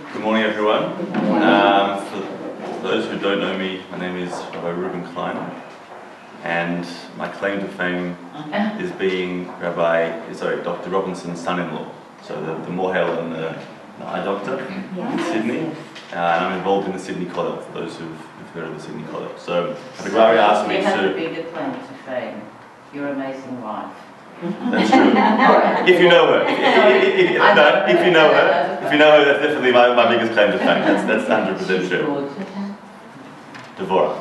Good morning, everyone. For those who don't know me, my name is Rabbi Reuben Klein, and my claim to fame is being Dr. Robinson's son-in-law. So the Mohel and the eye doctor in Sydney, and I'm involved in the Sydney Kollel, for those who've heard of the Sydney Kollel. So the Gary asked me to... You have a bigger claim to fame, your amazing wife. That's true. If you know her. If you know her, that's definitely my biggest claim to fame. That's 100% true. Devorah.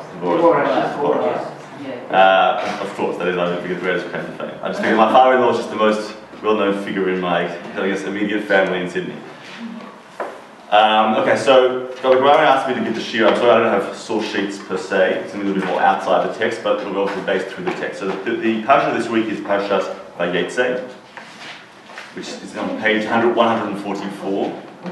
Of course, that is my biggest, greatest claim to fame. I just think my father-in-law is just the most well-known figure in my, I guess, immediate family in Sydney. Okay, so Dr. Gary asked me to give the shir. I'm sorry I don't have source sheets per se. It's a little bit more outside the text, but it'll be obviously based through the text. So the parasha this week is Parashat Vayetze, which is on page 144,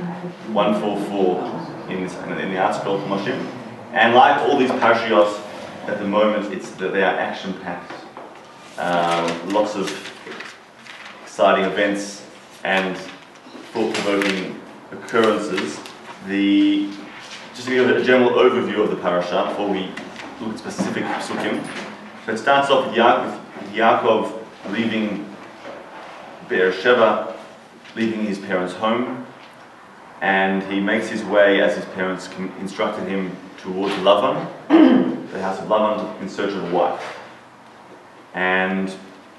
144 in the article of Moshe. And like all these parashiyos, at the moment, they are action-packed. Lots of exciting events and thought-provoking occurrences. Just to give a general overview of the parasha before we look at specific psukim. So it starts off with Yaakov leaving Beersheba, leaving his parents' home, and he makes his way, as his parents instructed him, towards Lavan, the house of Lavan, in search of a wife. And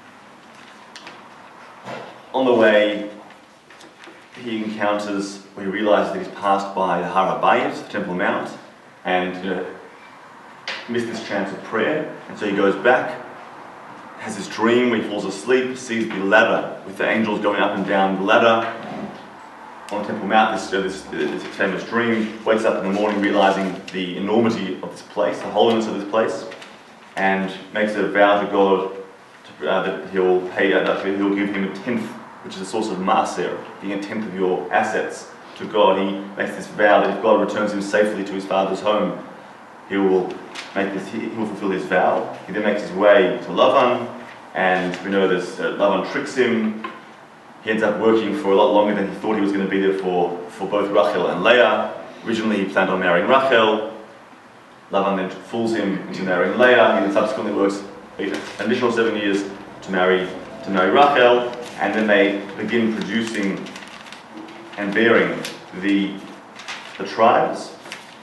on the way, he realizes that he's passed by the Har HaBayit, the Temple Mount, and missed this chance of prayer, and so he goes back, has this dream where he falls asleep, sees the ladder with the angels going up and down the ladder on Temple Mount, this famous dream, wakes up in the morning realizing the enormity of this place, the holiness of this place, and makes a vow to God that he'll give him a tenth, which is a source of maaser, giving a tenth of your assets to God. He makes this vow that if God returns him safely to his father's home, he will fulfill his vow. He then makes his way to Lavan, and we know this, Lavan tricks him. He ends up working for a lot longer than he thought he was going to be there for both Rachel and Leah. Originally he planned on marrying Rachel. Lavan then fools him into marrying Leah. He then subsequently works an additional 7 years to marry Rachel, and then they begin producing and bearing the tribes.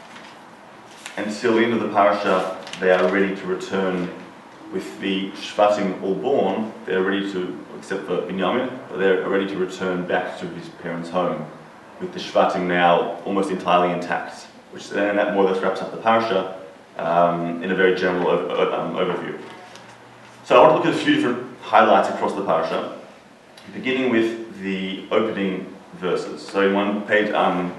Until the end of the parasha, they are ready to return with the Shvatim all born. They're ready to, except for Binyamin, but they're ready to return back to his parents' home, with the Shvatim now almost entirely intact. And that more or less wraps up the parasha in a very general overview. So I want to look at a few different highlights across the parasha, beginning with the opening verses. So in page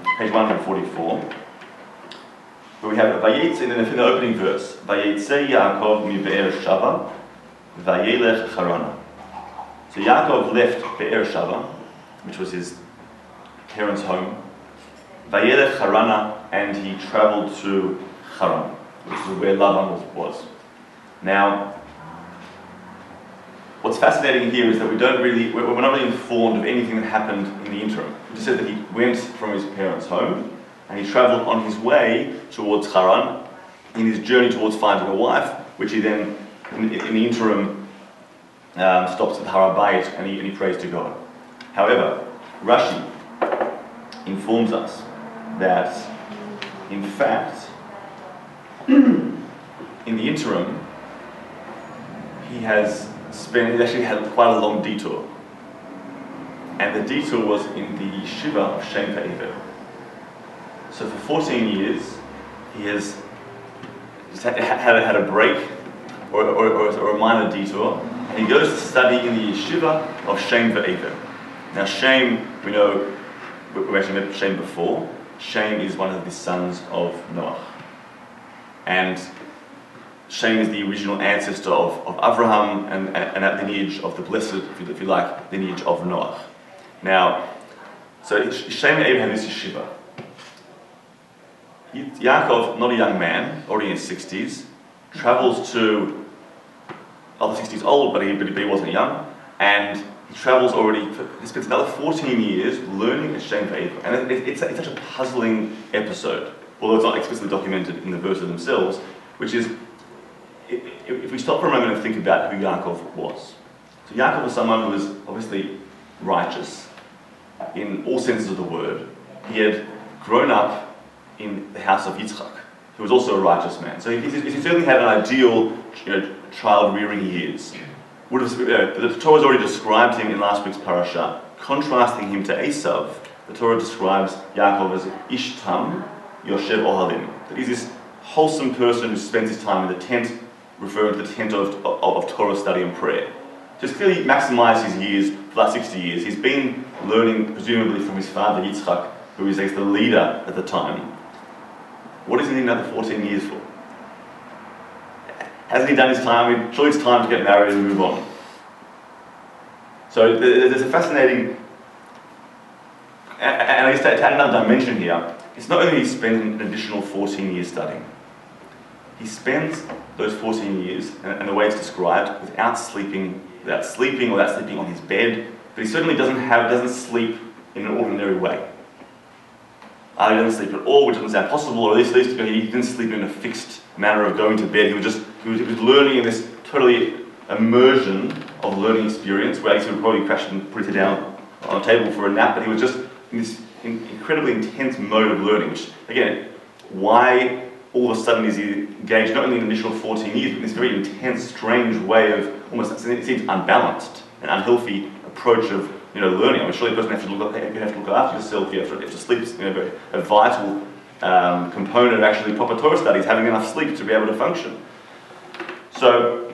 144. Where we have Vayetze, and then in the opening verse, Vayetze Yaakov mi Beersheba, Vayelech Harana. So Yaakov left Beersheba, which was his parents' home, Vayelech Harana, and he traveled to Haran, which is where Lavan was. Now, what's fascinating here is that we're not really informed of anything that happened in the interim. It just said that he went from his parents' home, and he travelled on his way towards Haran, in his journey towards finding a wife, which he then, in the interim, stops at Har HaBayit and he prays to God. However, Rashi informs us that, in fact, in the interim, he actually had quite a long detour. And the detour was in the yeshiva of Shem Ve'ever. So for 14 years, he has had a break or a minor detour, and he goes to study in the yeshiva of Shem Ve'ever. Now Shem, we know, we actually met Shem before. Shem is one of the sons of Noah. And Shem is the original ancestor of Abraham and that lineage of the blessed, if you like, lineage of Noah. Now, so Shem and Abraham had this yeshiva. Yaakov, not a young man, already in his 60s, travels to, the 60s old, but he wasn't young, and he travels already, he spends another 14 years learning at Shem V'Eva. And it's such a puzzling episode, although it's not explicitly documented in the verses themselves, which is, if we stop for a moment and think about who Yaakov was. So Yaakov was someone who was obviously righteous in all senses of the word. He had grown up in the house of Yitzchak, who was also a righteous man. So he certainly had an ideal, child-rearing years. The Torah has already described him in last week's parasha, contrasting him to Esav. The Torah describes Yaakov as Ishtam Yoshev Ohalim, that he's this wholesome person who spends his time in the tent, referring to the tent of Torah study and prayer. Just clearly maximised his years for the last 60 years. He's been learning, presumably, from his father Yitzchak, who is the leader at the time. What does he need another 14 years for? Hasn't he done his time? I mean, surely it's time to get married and move on. So there's a fascinating, and I guess to add another dimension here, it's not only he spends an additional 14 years studying. He spends those 14 years, and the way it's described, without sleeping on his bed, but he certainly doesn't sleep in an ordinary way. He doesn't sleep at all, which doesn't sound possible, or at least he didn't sleep in a fixed manner of going to bed. He was learning in this totally immersion of learning experience, where he would probably crash and put it down on a table for a nap, but he was just in this incredibly intense mode of learning, which, again, why all of a sudden is he engaged not only in the initial 14 years, but in this very intense, strange way of almost, it seems, unbalanced and unhealthy approach of learning. I mean, surely a person you have to look after yourself, you have to sleep, a vital component of actually proper Torah studies, having enough sleep to be able to function. So,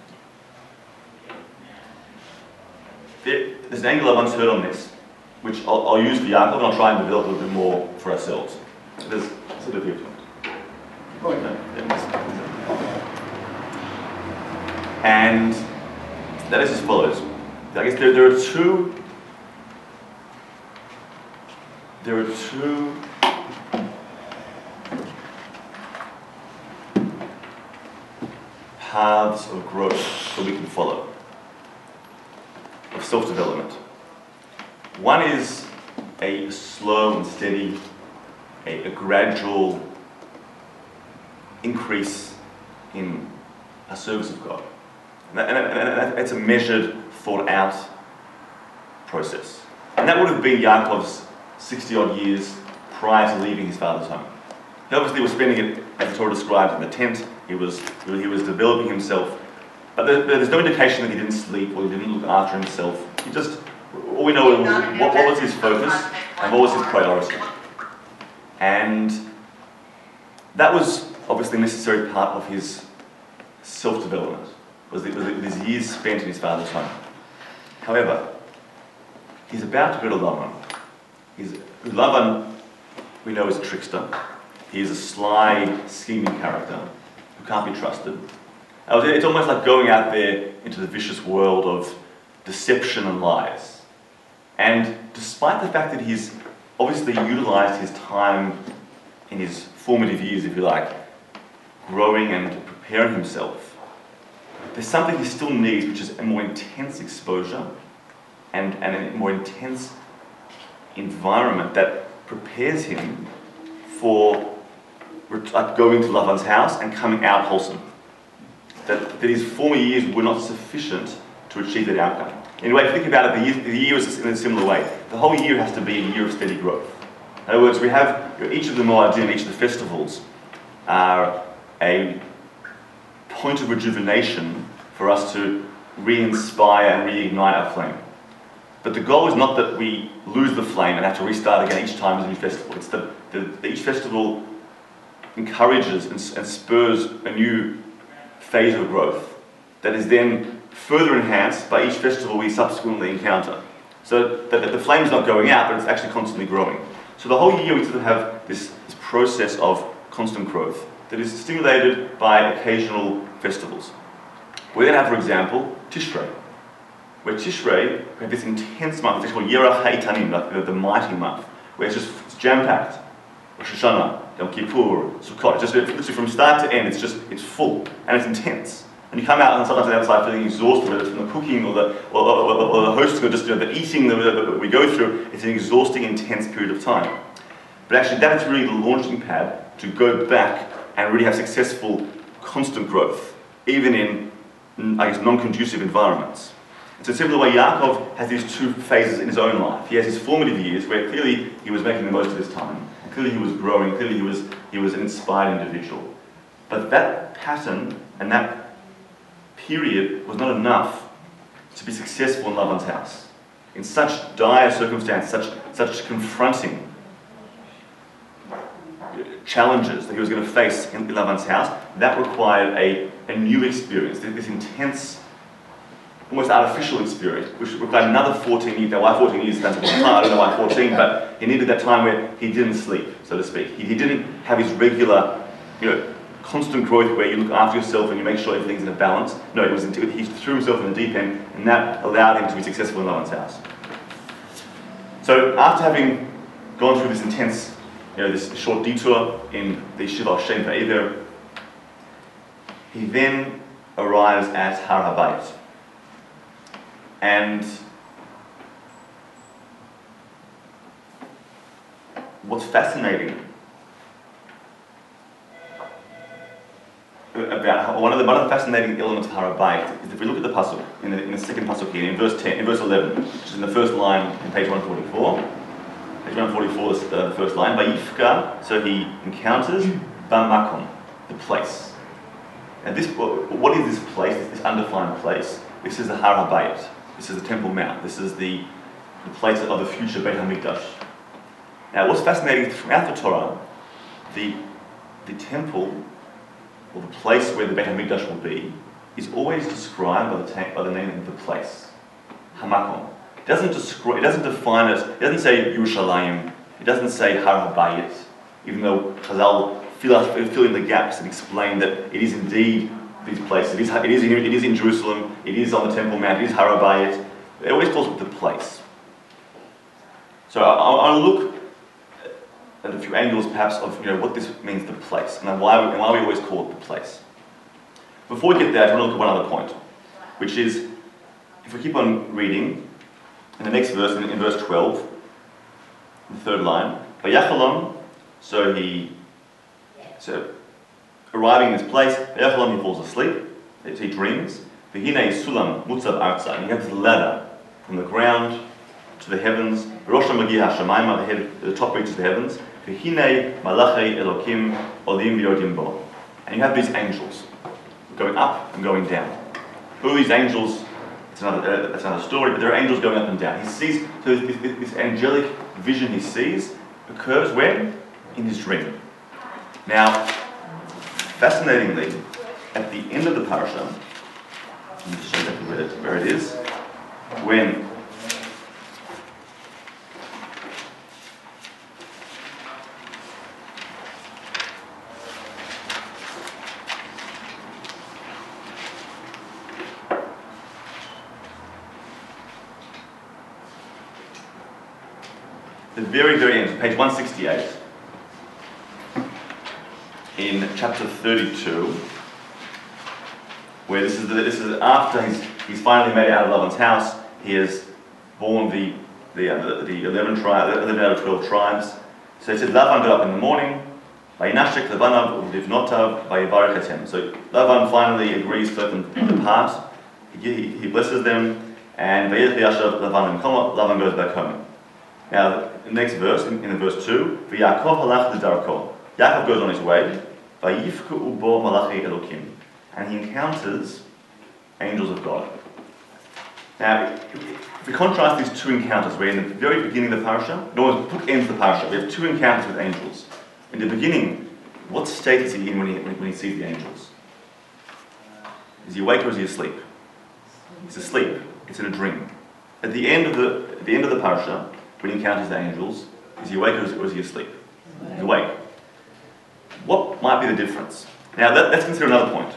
there's an angle I once heard on this, which I'll use for Yaakov, and I'll try and develop a little bit more for ourselves. There's sort of here. And that is as follows. I guess there are two paths of growth that we can follow, of self-development. One is a slow and steady, a gradual increase in a service of God. And it's a measured, thought-out process. And that would have been Yaakov's 60-odd years prior to leaving his father's home. He obviously was spending it, as the Torah describes, in the tent. He was developing himself. But there's no indication that he didn't sleep or he didn't look after himself. All we know is what was his focus and what was his priority. And that was obviously a necessary part of his self-development, was his years spent in his father's home. However, he's about to go to Lavan. Lavan, we know, is a trickster. He is a sly, scheming character who can't be trusted. It's almost like going out there into the vicious world of deception and lies. And despite the fact that he's obviously utilized his time in his formative years, if you like, growing and preparing himself, there's something he still needs, which is a more intense exposure and a more intense environment that prepares him for going to Lavan's house and coming out wholesome. That his former years were not sufficient to achieve that outcome. Anyway, if you think about it, the year is in a similar way. The whole year has to be a year of steady growth. In other words, we have each of the Moadim, each of the festivals, are a point of rejuvenation for us to re-inspire and reignite our flame. But the goal is not that we lose the flame and have to restart again each time as a new festival. It's that each festival encourages and spurs a new phase of growth that is then further enhanced by each festival we subsequently encounter. So that the flame is not going out, but it's actually constantly growing. So the whole year we sort of have this process of constant growth that is stimulated by occasional festivals. We then have, for example, Tishrei, where Tishrei, we have this intense month, it's called Yerach HaEtanim, like the mighty month, where it's jam-packed. Rosh Hashanah, Yom Kippur, Sukkot, it's literally from start to end, it's full, and it's intense. And you come out and sometimes on the outside feeling exhausted, whether it's from the cooking or the hosting or just the eating that we go through. It's an exhausting, intense period of time. But actually that is really the launching pad to go back and really have successful, constant growth, even in, I guess, non-conducive environments. So similar way, Yaakov has these two phases in his own life. He has his formative years where clearly he was making the most of his time. And clearly he was growing, clearly he was an inspired individual. But that pattern and that period was not enough to be successful in Lavan's house. In such dire circumstance, such confronting challenges that he was going to face in Lavan's house, that required a new experience, this intense, almost artificial experience, which required another 14 years. Now, why 14 years stands for a long time, I don't know why 14, but he needed that time where he didn't sleep, so to speak. He didn't have his regular, constant growth where you look after yourself and you make sure everything's in a balance. No, he threw himself in the deep end, and that allowed him to be successful in Lavan's house. So after having gone through this intense, this short detour in the Yeshiva Shem Va'ever, he then arrives at Har HaBayit. And what's fascinating about one of the fascinating elements of Har HaBayit is if we look at the pasuk in the second pasuk here in verse 11, which is in the first line in page 144. Page 144 is the first line. Vayifka, so he encounters Bamakom, the place. And what is this place? This undefined place. This is the Har HaBayit. This is the Temple Mount. This is the place of the future Beit HaMikdash. Now, what's fascinating throughout the Torah, the temple, or the place where the Beit HaMikdash will be, is always described by the name of the place, Hamakom. It doesn't define it. It doesn't say Yerushalayim. It doesn't say Har HaBayit, even though Chazal fill in the gaps and explain that it is indeed these places. It is in Jerusalem. It is on the Temple Mount. It is Har HaBayit. It always calls it the place. So I'll look at a few angles, perhaps, of what this means, the place, and why we always call it the place. Before we get there, I want to look at one other point, which is, if we keep on reading, in the next verse, in verse 12, the third line, Vayachalom, so arriving in this place, Vayachalom, he falls asleep, he dreams, V'hinei sulam mutzav arza, and he has this ladder from the ground to the heavens, Rosh Magiha Shemaima, the top reaches the heavens, V'hinei malachei elokim olim v'yodim bo, and you have these angels going up and going down. Who are these angels? That's another story, but there are angels going up and down. He sees, so this angelic vision he sees occurs where? In his dream. Now, fascinatingly, at the end of the parasha, let me just show you where it is, when the very, very end, page 168, in chapter 32, where this is after he's finally made it out of Lavan's house. He has born the 11 out of 12 tribes. So it says, Lavan got up in the morning, Vayinashek Lavanav Livnotav Vayivarech Etem. So Lavan finally agrees to let them depart. He blesses them, and Vayilch Yashav Lavan goes back home. Now, the next verse, in verse 2, V'Yaakov halach l'darko. Yaakov goes on his way, Vayifku ubo malachi elokim, and he encounters angels of God. Now, if we contrast these two encounters, we're in the very beginning of the parasha, it almost bookends the parasha. We have two encounters with angels. In the beginning, what state is he in when he sees the angels? Is he awake or is he asleep? He's asleep. It's in a dream. At the end of the parasha, when he encounters the angels, is he awake or is he asleep? He's awake. What might be the difference? Now, let's consider another point.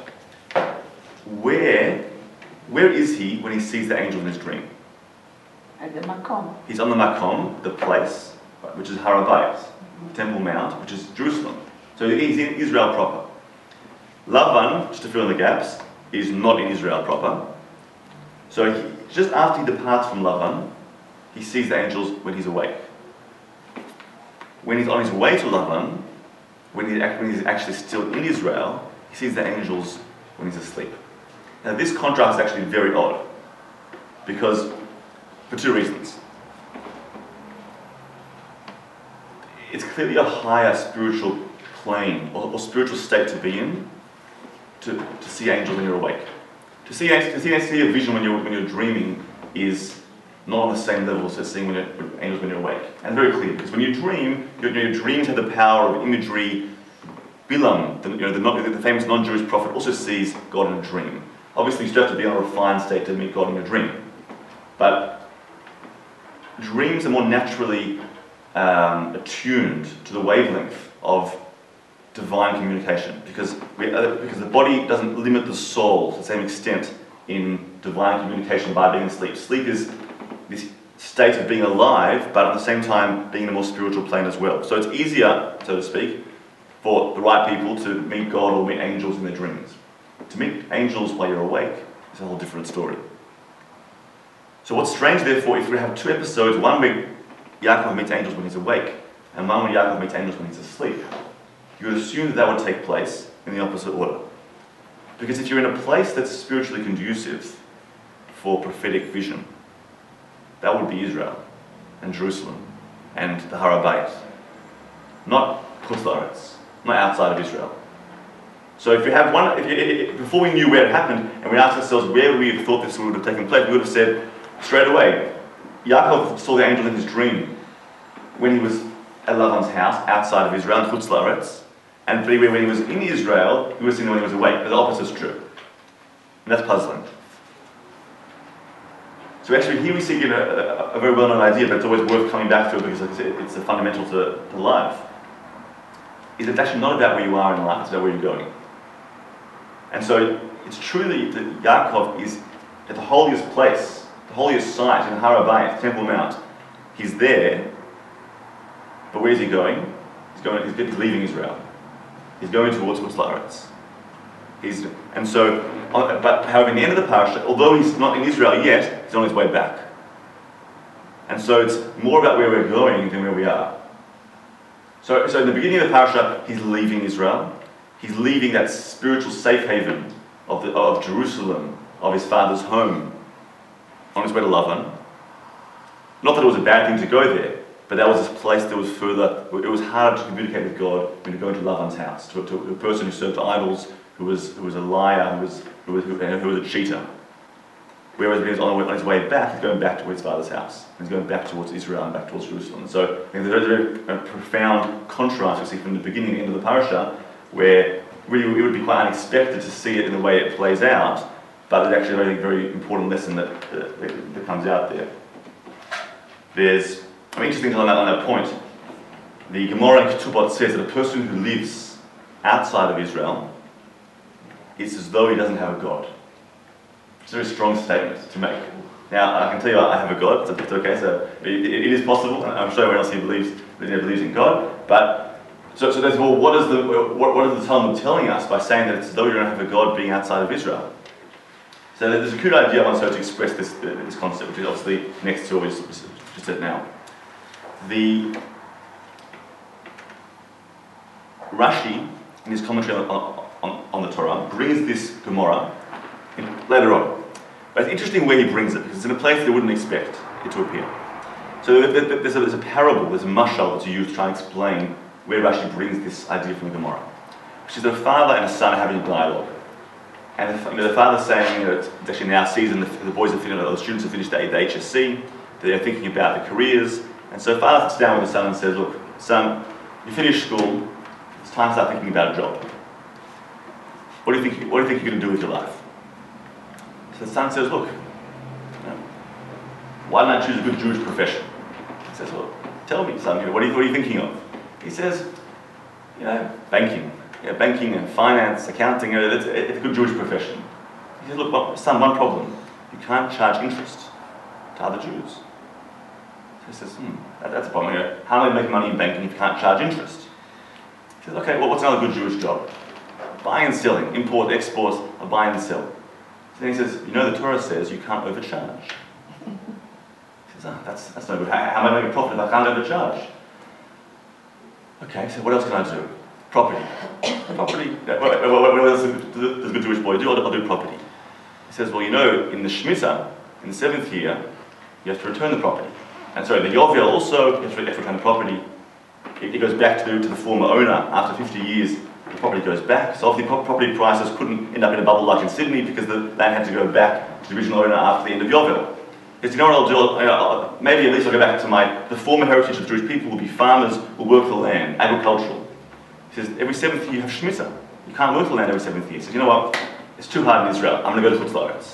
Where is he when he sees the angel in his dream? At the Makom. He's on the Makom, the place, which is Har HaBayit, Temple Mount, which is Jerusalem. So he's in Israel proper. Lavan, just to fill in the gaps, is not in Israel proper. So just after he departs from Lavan, he sees the angels when he's awake. When he's on his way to Lavan, when he's actually still in Israel, he sees the angels when he's asleep. Now this contrast is actually very odd, because for two reasons. It's clearly a higher spiritual plane or spiritual state to be in to see angels when you're awake. To see a vision when you're dreaming is not on the same level as seeing angels when you're awake. And very clear, because when you dream, your dreams have the power of imagery. Bilam, the famous non-Jewish prophet, also sees God in a dream. Obviously, you still have to be in a refined state to meet God in your dream. But dreams are more naturally attuned to the wavelength of divine communication, because the body doesn't limit the soul to the same extent in divine communication by being asleep. Sleep is this state of being alive, but at the same time being in a more spiritual plane as well. So it's easier, so to speak, for the right people to meet God or meet angels in their dreams. To meet angels while you're awake is a whole different story. So what's strange, therefore, if we have two episodes, one where Yaakov meets angels when he's awake, and one where Yaakov meets angels when he's asleep, you would assume that would take place in the opposite order. Because if you're in a place that's spiritually conducive for prophetic vision, that would be Israel and Jerusalem and the Har HaBayit, not Chutz La'aretz, not outside of Israel. So if you have before we knew where it happened, and we asked ourselves where we thought this would have taken place, we would have said straight away, Yaakov saw the angel in his dream when he was at Lavan's house outside of Israel in Chutz La'aretz, and when he was in Israel, he was seeing when he was awake. But the opposite is true, and that's puzzling. So actually here we see a very well-known idea, but it's always worth coming back to it because it's a fundamental to life. Is it's actually not about where you are in life, it's about where you're going. And so it's truly that Yaakov is at the holiest place, the holiest site in Har HaBayit, Temple Mount. He's there, but where is he going? He's leaving Israel. He's going towards Chutz La'aretz. But however, in the end of the parasha, although he's not in Israel yet, he's on his way back. And so it's more about where we're going than where we are. So in the beginning of the parasha, he's leaving Israel. He's leaving that spiritual safe haven of Jerusalem, of his father's home, on his way to Lavan. Not that it was a bad thing to go there, but that was this place that was further. It was harder to communicate with God when you go into Lavan's house, to a person who served idols, who was a liar, who was a cheater. Whereas when he's on his way back, he's going back to his father's house. He's going back towards Israel and back towards Jerusalem. So there's a very profound contrast we see from the beginning and end of the parasha, where really it would be quite unexpected to see it in the way it plays out, but it's actually a very, very important lesson that comes out there. There's interesting on that point. The Gemara in Ketubot says that a person who lives outside of Israel, it's as though he doesn't have a God. It's a very strong statement to make. Now, I can tell you I have a God, so it's okay, so it is possible, and I'm sure everyone else here believes in God, but so there's, well, what is the Talmud telling us by saying that it's as though you don't have a God being outside of Israel? So there's a good idea I want to express this concept, which is obviously next to what we just said now. The Rashi, in his commentary on the Torah, brings this Gemara later on. But it's interesting where he brings it, because it's in a place they wouldn't expect it to appear. So there's a parable, there's a mashal that's used to try and explain where Rashi brings this idea from the Gemara. Which is that a father and a son are having a dialogue. And the father's saying, it's actually now season, the students have finished the HSC, they're thinking about their careers, and so father sits down with the son and says, look, son, you finished school, it's time to start thinking about a job. What do you think you're going to do with your life? So the son says, look, why don't I choose a good Jewish profession? He says, well, tell me, son, what are you thinking of? He says, banking. Banking and finance, accounting, it's a good Jewish profession. He says, look, son, one problem. You can't charge interest to other Jews. So he says, that's a problem. How am I making money in banking if you can't charge interest? He says, okay, well, what's another good Jewish job? Buying and selling, import, export, buying and sell. Then he says, you know the Torah says you can't overcharge. He says, that's no good. How am I making a profit if I can't overcharge? Okay, so what else can I do? Property. Property. What else does a good Jewish boy do? I'll do property. He says, well, you know, in the Shemitah, in the 7th year, you have to return the property. And sorry, the Yovel also, you have to return the property. It goes back to the former owner. After 50 years, the property goes back. So obviously property prices couldn't end up in a bubble like in Sydney because the land had to go back to the original owner after the end of Yovel. Because you know what I'll do? Maybe at least I'll go back to the former heritage of the Jewish people will be farmers who work the land, agricultural. He says, every 7th year you have Shemitah. You can't work the land every 7th year. He says, you know what? It's too hard in Israel. I'm going to go to Chutz La'aretz.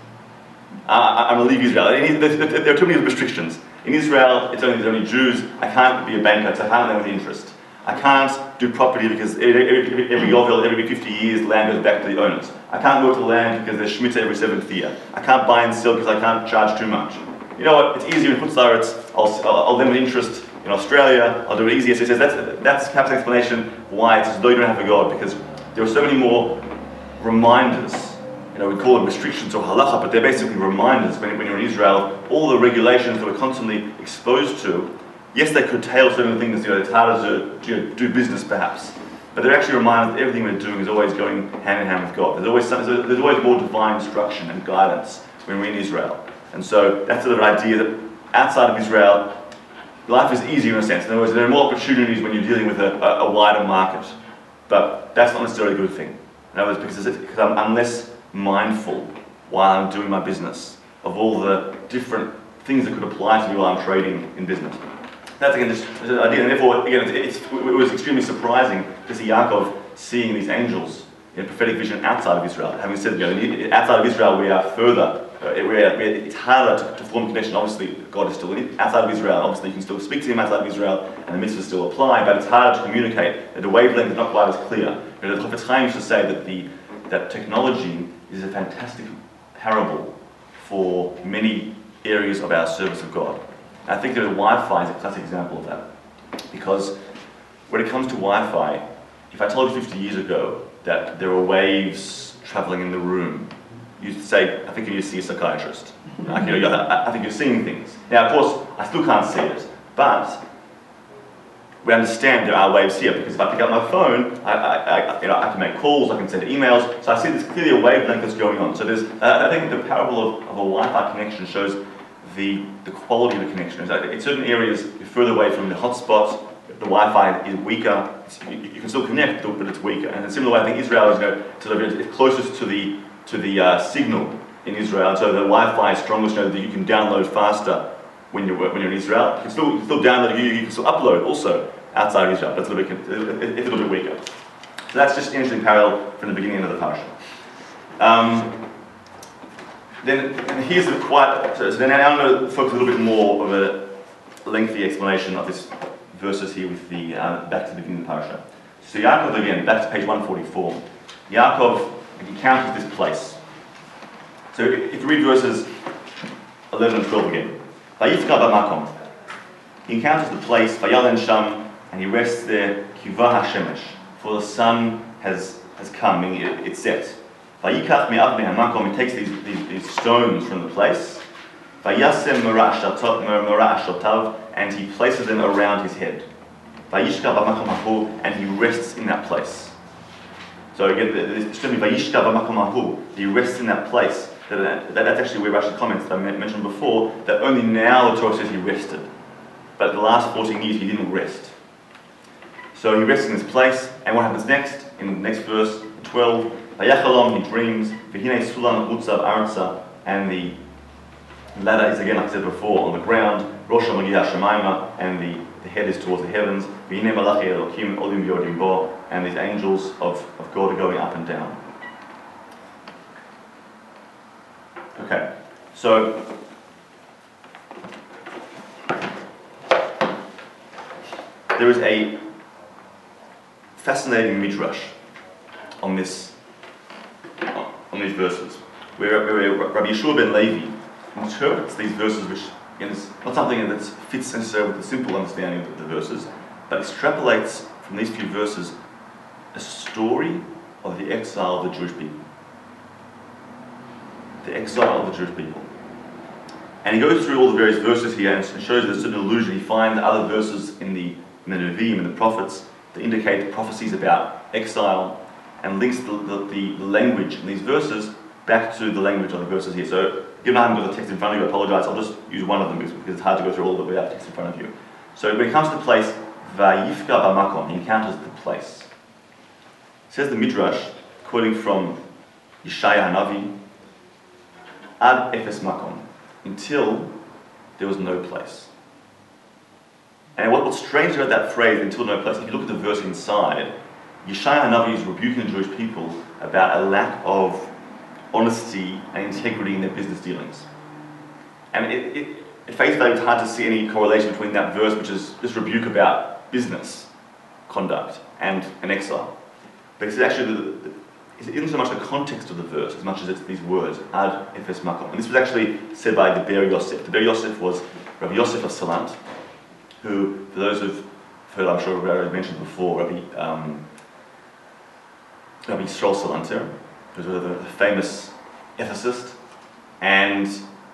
I'm going to leave Israel. There are too many restrictions. In Israel, there's only Jews. I can't be a banker, so I can't lend with interest. I can't do property because every Yovel, every 50 years, the land goes back to the owners. I can't work the land because there's Shemitah every 7th year. I can't buy and sell because I can't charge too much. You know what? It's easier in Chutz La'aretz. I'll lend with interest in Australia. I'll do it easier. So he says that's perhaps an explanation why it's as though you don't have a God, because there are so many more reminders. You know, we call them restrictions or halacha, but they're basically reminders. When you're in Israel, all the regulations that we're constantly exposed to, yes, they curtail certain things. You know, it's harder to do business perhaps, but they're actually reminders that everything we're doing is always going hand in hand with God. There's always more divine instruction and guidance when we're in Israel, and so that's sort of an idea that outside of Israel, life is easier in a sense. In other words, there are more opportunities when you're dealing with a wider market, but that's not necessarily a good thing. In other words, because I'm less mindful while I'm doing my business of all the different things that could apply to me while I'm trading in business. That's again just an idea, and therefore again it was extremely surprising to see Yaakov seeing these angels in prophetic vision outside of Israel. Having said, you know, outside of Israel we are further, it's harder to form a connection. Obviously God is still outside of Israel. Obviously you can still speak to him outside of Israel, and the mitzvahs still apply, but it's harder to communicate. The wavelength is not quite as clear. You know, the Chofetz Chaim used to say that technology is a fantastic parable for many areas of our service of God. And I think that Wi-Fi is a classic example of that. Because when it comes to Wi-Fi, if I told you 50 years ago that there were waves traveling in the room, you'd say, I think you need to see a psychiatrist. Like, you know, I think you're seeing things. Now, of course, I still can't see it, but we understand there are waves here, because if I pick up my phone, I can make calls, I can send emails, so I see there's clearly a wavelength that's going on. So I think the parable of a Wi-Fi connection shows the quality of the connection. In certain areas, you're further away from the hotspot, the Wi-Fi is weaker, you can still connect, but it's weaker. And in a similar way, I think Israel is closest to the signal in Israel, and so the Wi-Fi is strongest, that you can download faster when you're in Israel. You can still download, you can still upload also outside of Israel, but it's a little bit weaker. So that's just an interesting parallel from the beginning of the parasha. And here's so then I'm going to focus a little bit more of a lengthy explanation of this verses here with the back to the beginning of the parasha. So Yaakov again, back to page 144. Yaakov encounters this place. So if you read verses 11 and 12 again. Vayifka b'makom. He encounters the place, Vayalen Sham, and he rests there, Kivah HaShemesh, for the sun has come, meaning it's set. Vayikach me'avnei hamakom, he takes these stones from the place, Vayasem mera'ashotav, and he places them around his head. Vayishka b'makom hahu, and he rests in that place. So again, it's certainly Vayishka b'makom hahu, he rests in that place. That's actually where Rashi comments that I mentioned before, that only now the Torah says he rested. But the last 14 years he didn't rest. So he rests in this place, and what happens next? In the next verse, 12, Vayachalom, he dreams, V'hinei sulam utzav arza, and the ladder is again, like I said before, on the ground, Rosh HaMagia Shemaima, and the head is towards the heavens, V'hinei malachi Elokim olim v'yodim bo, and these angels of God are going up and down. Okay, so there is a fascinating midrash on these verses, where Rabbi Yeshua ben Levi interprets these verses, which is not something that fits necessarily with the simple understanding of the verses, but extrapolates from these few verses a story of the exile of the Jewish people. the exile of the Jewish people. And he goes through all the various verses here and shows there's a certain allusion. He finds other verses in the Nevi'im, in the prophets, that indicate prophecies about exile, and links the language in these verses back to the language of the verses here. So, given I haven't got the text in front of you, I apologise, I'll just use one of them because it's hard to go through all of it without text in front of you. So when it comes to the place, Vayifka b'makom, he encounters the place. It says the Midrash, quoting from Yeshaya Hanavi, Ad efes makom, until there was no place. And what's strange about that phrase, until no place, if you look at the verse inside, Yeshaya Hanavi is rebuking the Jewish people about a lack of honesty and integrity in their business dealings. And at face value, it's hard to see any correlation between that verse, which is this rebuke about business conduct and an exile. But it's actually, it isn't so much the context of the verse as much as it's these words, Ad efes makom. And this was actually said by the Ber Yosef. The Ber Yosef was Rabbi Yosef of Salant, who, for those who've heard, I'm sure Rabbi mentioned before, Rabbi Yisrael Salanter, who's the famous ethicist, and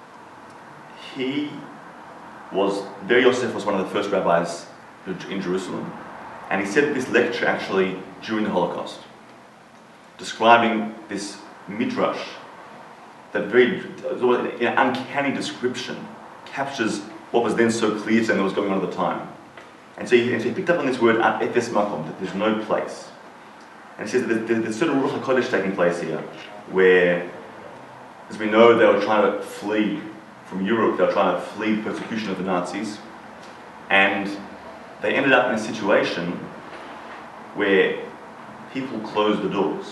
Ber Yosef was one of the first rabbis in Jerusalem, and he said this lecture actually during the Holocaust, describing this midrash that very uncanny description captures what was then so clear to them that was going on at the time. And so he picked up on this word, efes makom, that there's no place. And he says that there's sort of Ruach HaKodesh taking place here, where, as we know, they were trying to flee from Europe, they were trying to flee the persecution of the Nazis, and they ended up in a situation where people closed the doors.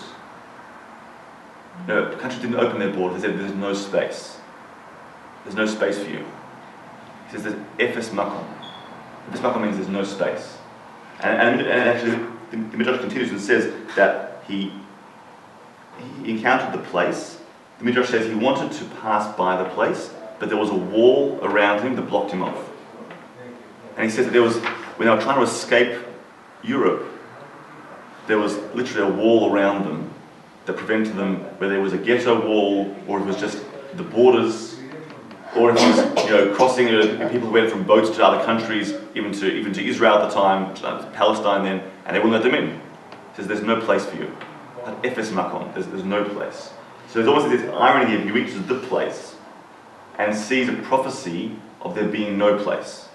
The country didn't open their borders, they said there's no space. There's no space for you. He says there's efes makom. Efes makom means there's no space. And actually, the Midrash continues and says that he encountered the place. The Midrash says he wanted to pass by the place, but there was a wall around him that blocked him off. And he says that when they were trying to escape Europe, there was literally a wall around them that prevented them, whether it was a ghetto wall, or it was just the borders, or if it was crossing, people went from boats to other countries, even to Israel at the time, Palestine then, and they wouldn't let them in. He says there's no place for you. Efes makom, there's no place. So there's almost this irony here. He reaches the place and sees a prophecy of there being no place.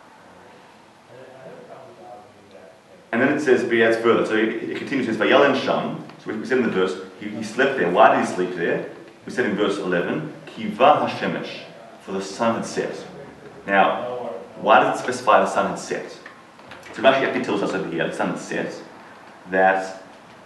And then it says, but he adds further. So it continues, it says, Vayalen sham. So we said in the verse, he slept there. Why did he sleep there? We said in verse 11, Kiva hashemesh, for the sun had set. Now, why does it specify the sun had set? So Rashi actually tells us over here, the sun had set, that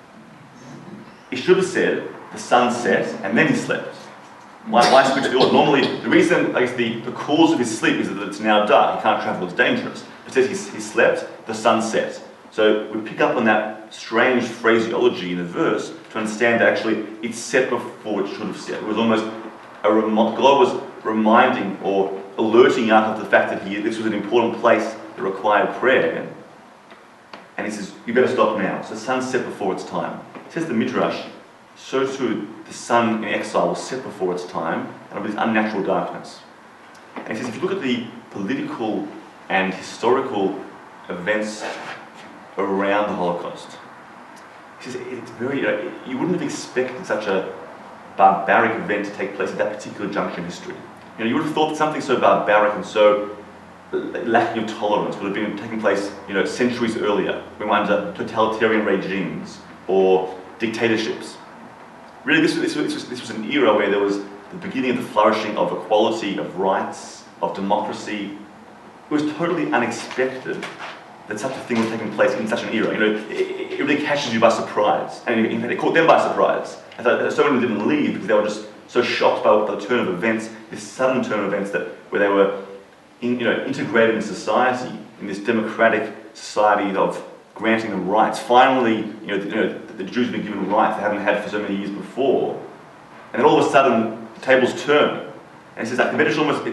it should have said, the sun set, and then he slept. Why switch the order? Normally, the reason, I guess, the cause of his sleep is that it's now dark, he can't travel, it's dangerous. It says he slept, the sun set. So we pick up on that strange phraseology in the verse to understand that actually it's set before it should have set. It was almost God was reminding or alerting Yaakov to the fact that this was an important place that required prayer. And he says, you better stop now. So the sun set before its time. It says the Midrash, so too the sun in exile was set before its time, and of this unnatural darkness. And he says, if you look at the political and historical events around the Holocaust, he says it's very, you wouldn't have expected such a barbaric event to take place at that particular juncture in history. You would have thought that something so barbaric and so lacking of tolerance would have been taking place, centuries earlier, when we're under totalitarian regimes or dictatorships. Really, this was an era where there was the beginning of the flourishing of equality, of rights, of democracy. It was totally unexpected that such a thing was taking place in such an era. It really catches you by surprise, and in fact, it caught them by surprise. And so many didn't leave because they were just so shocked by the turn of events, this sudden turn of events where they were, integrated in society, in this democratic society of granting them rights. Finally, the Jews have been given rights they haven't had for so many years before, and then all of a sudden the tables turn. And he says, like, the Midrash almost,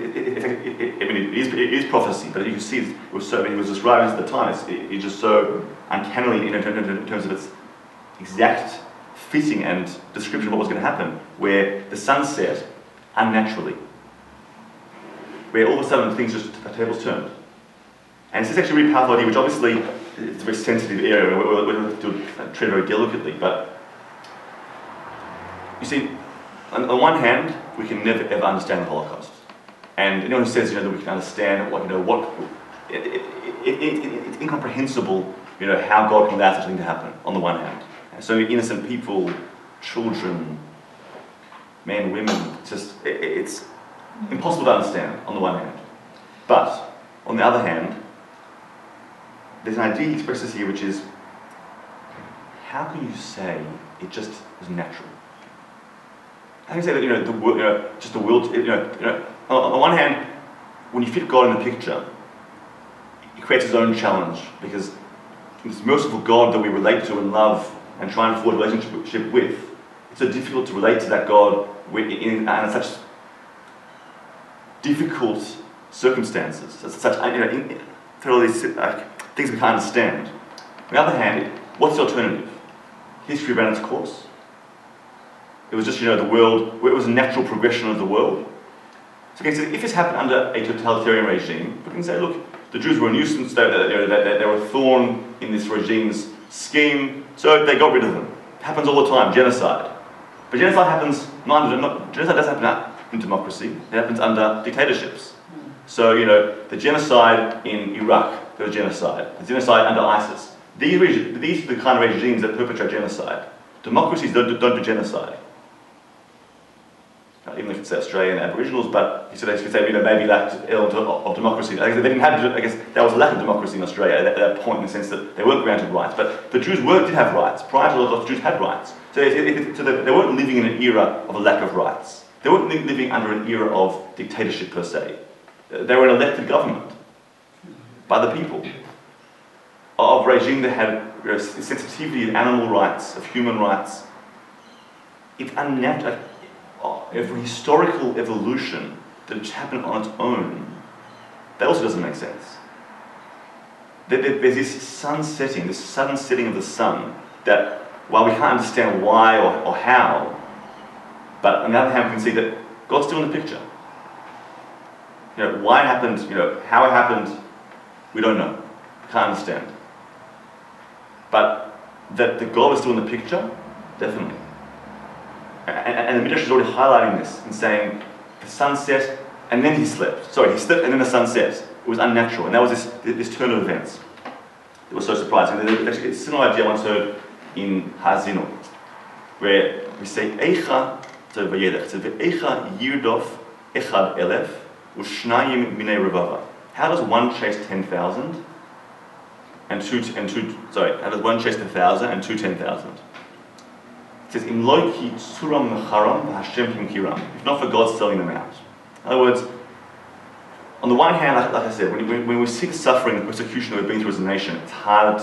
it is prophecy, but you can see it was describing at the time, it's just so uncannily in terms of its exact fitting and description of what was going to happen, where the sun set, unnaturally, where all of a sudden things just, the tables turned. And it's actually a really powerful idea, which obviously it's a very sensitive area, we have to tread very delicately, but you see, on the one hand, we can never ever understand the Holocaust. And anyone who says, that we can understand it's incomprehensible, how God can allow such a thing to happen, on the one hand. And so innocent people, children, men, women, it's impossible to understand, on the one hand. But, on the other hand, there's an idea he expresses here which is, how can you say it just was natural? How can you say that, the world, just the world, on the one hand, when you fit God in the picture, he creates his own challenge, because this merciful God that we relate to and love and try and forge a relationship with, it's so difficult to relate to that God in such difficult circumstances, such things we can't understand. On the other hand, what's the alternative? History ran its course. It was just, the world, where it was a natural progression of the world. So again, if this happened under a totalitarian regime, we can say, look, the Jews were a nuisance, they were a thorn in this regime's scheme, so they got rid of them. It happens all the time, genocide. But genocide happens, genocide doesn't happen in democracy, it happens under dictatorships. So, the genocide in Iraq, there was genocide. The genocide under ISIS. These are the kind of regimes that perpetrate genocide. Democracies don't do genocide. Even if it's Australian Aboriginals, but you could say, maybe lacked element of democracy. They didn't have, I guess, there was a lack of democracy in Australia at that point, in the sense that they weren't granted rights. But the Jews did have rights. Prior to that, the Jews had rights. So they weren't living in an era of a lack of rights. They weren't living under an era of dictatorship per se. They were an elected government by the people, of a regime that had sensitivity of animal rights, of human rights. It's unnatural. If historical evolution that just happened on its own, that also doesn't make sense. There's this sun setting, this sudden setting of the sun, that while we can't understand why or how, but on the other hand we can see that God's still in the picture. Why it happened, how it happened, we don't know. We can't understand. But that the God is still in the picture, definitely. And the Midrash is already highlighting this and saying the sun set and then he slept. Sorry, he slept and then the sun set. It was unnatural, and that was this turn of events. It was so surprising. Actually, it's a similar idea I once heard in Ha'azinu, where we say Eicha to Vayelech, so Eicha Yirdof Echad Elef Ushnayim Minei Revava. How does one chase 10,000 how does one chase 1,000 and two 10,000? It says, Im lo ki tzuram mecharam v'Hashem kimkiram. If not for God selling them out. In other words, on the one hand, like I said, when we see the suffering, the persecution that we've been through as a nation, it's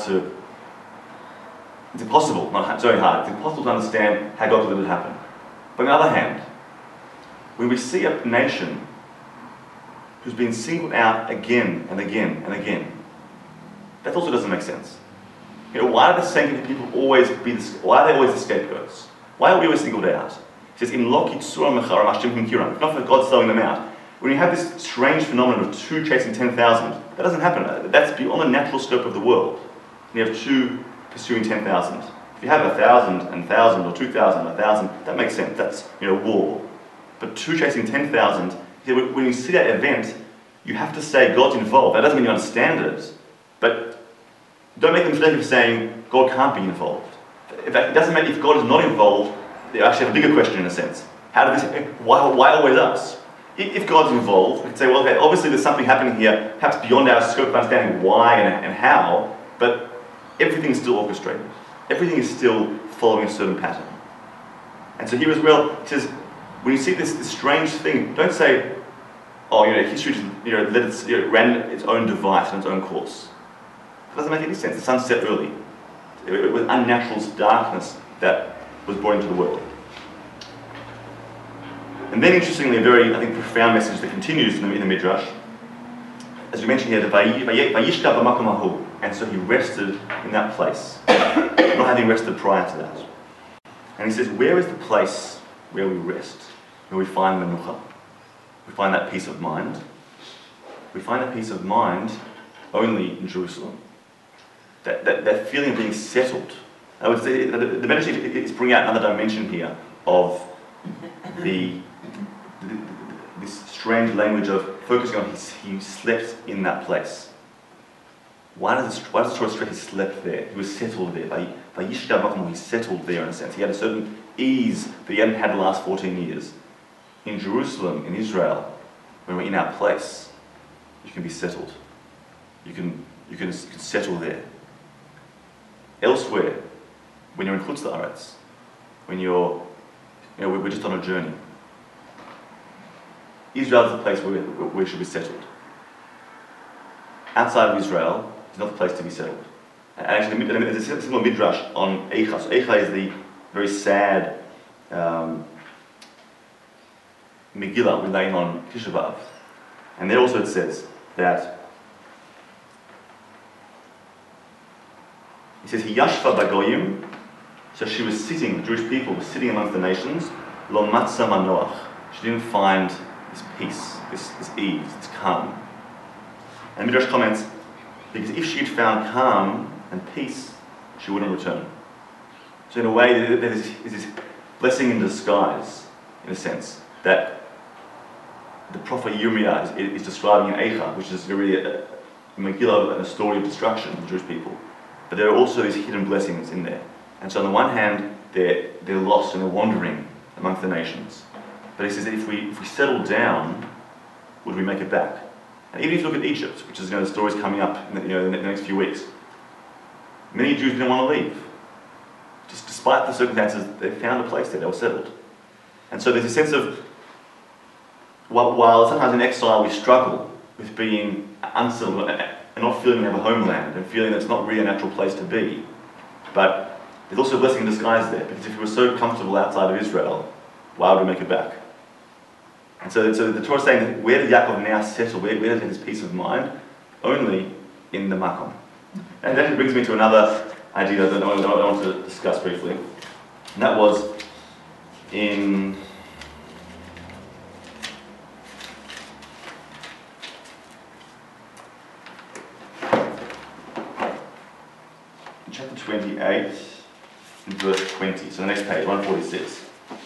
impossible, it's very hard, it's impossible to understand how God could let it happen. But on the other hand, when we see a nation who's been singled out again and again and again, that also doesn't make sense. Why are the same people always why are they always the scapegoats? Why are we always singled out? It says, Im lo ki tzuram mecharam Hashem kimkiram. If not for God selling them out. When you have this strange phenomenon of two chasing 10,000, that doesn't happen. That's beyond the natural scope of the world. You have two pursuing 10,000. If you have 1,000 and 1,000 or 2,000 and 1,000, that makes sense. That's war. But two chasing 10,000, when you see that event, you have to say God's involved. That doesn't mean you understand it, but don't make the mistake of saying God can't be involved. In fact, it doesn't matter if God is not involved. They actually have a bigger question in a sense. Why always us? If God's involved, we can say, well, okay, obviously there's something happening here, perhaps beyond our scope of understanding why and how, but everything is still orchestrated. Everything is still following a certain pattern. And so here as well, it says, when you see this strange thing, don't say, history just ran its own device and its own course. It doesn't make any sense. The sun set early. It was unnatural darkness that was brought into the world. And then, interestingly, a very, profound message that continues in the Midrash. As we mentioned here, the Vayishka b'makom hahu, and so he rested in that place, not having rested prior to that. And he says, where is the place where we rest? where we find menucha. We find that peace of mind. We find that peace of mind only in Jerusalem. That feeling of being settled. I would say the Medrash is bringing out another dimension here of this strange language of focusing on he slept in that place. Why does the Torah stress he slept there? He was settled there. Vayishkav makom, he settled there in a sense. He had a certain ease that he hadn't had the last 14 years. In Jerusalem, in Israel, when we're in our place, you can be settled. You can settle there. Elsewhere, when you're in Chutz La'aretz, when we're just on a journey. Israel is the place where we should be settled. Outside of Israel is not the place to be settled. And actually, there's a similar midrash on Eicha. So Eicha is the very sad Megillah relaying on Tisha B'Av. And there also it says that it says, Yashva bagoyim, so she was sitting, the Jewish people were sitting amongst the nations, lo matza manoach. She didn't find this peace, this ease, this calm. And Midrash comments, because if she had found calm and peace, she wouldn't return. So in a way, there's this blessing in disguise, in a sense, that the prophet Yirmiyah is describing in Eicha, which is really a Megillah and a story of destruction of the Jewish people. But there are also these hidden blessings in there. And so on the one hand, they're lost and they're wandering amongst the nations. But he says that if we settle down, would we make it back? And even if you look at Egypt, which is the story's coming up in the next few weeks, many Jews didn't want to leave. Just despite the circumstances, they found a place there, they were settled. And so there's a sense of, while sometimes in exile we struggle with being unsettled and not feeling we have a homeland and feeling that it's not really a natural place to be, but there's also a blessing in disguise there, because if we were so comfortable outside of Israel, why would we make it back? And so the Torah is saying that where did Yaakov now settle? Where does he have his peace of mind? Only in the Makom. And that brings me to another idea that I want to discuss briefly. And that was in chapter 28, in verse 20. So the next page, 146.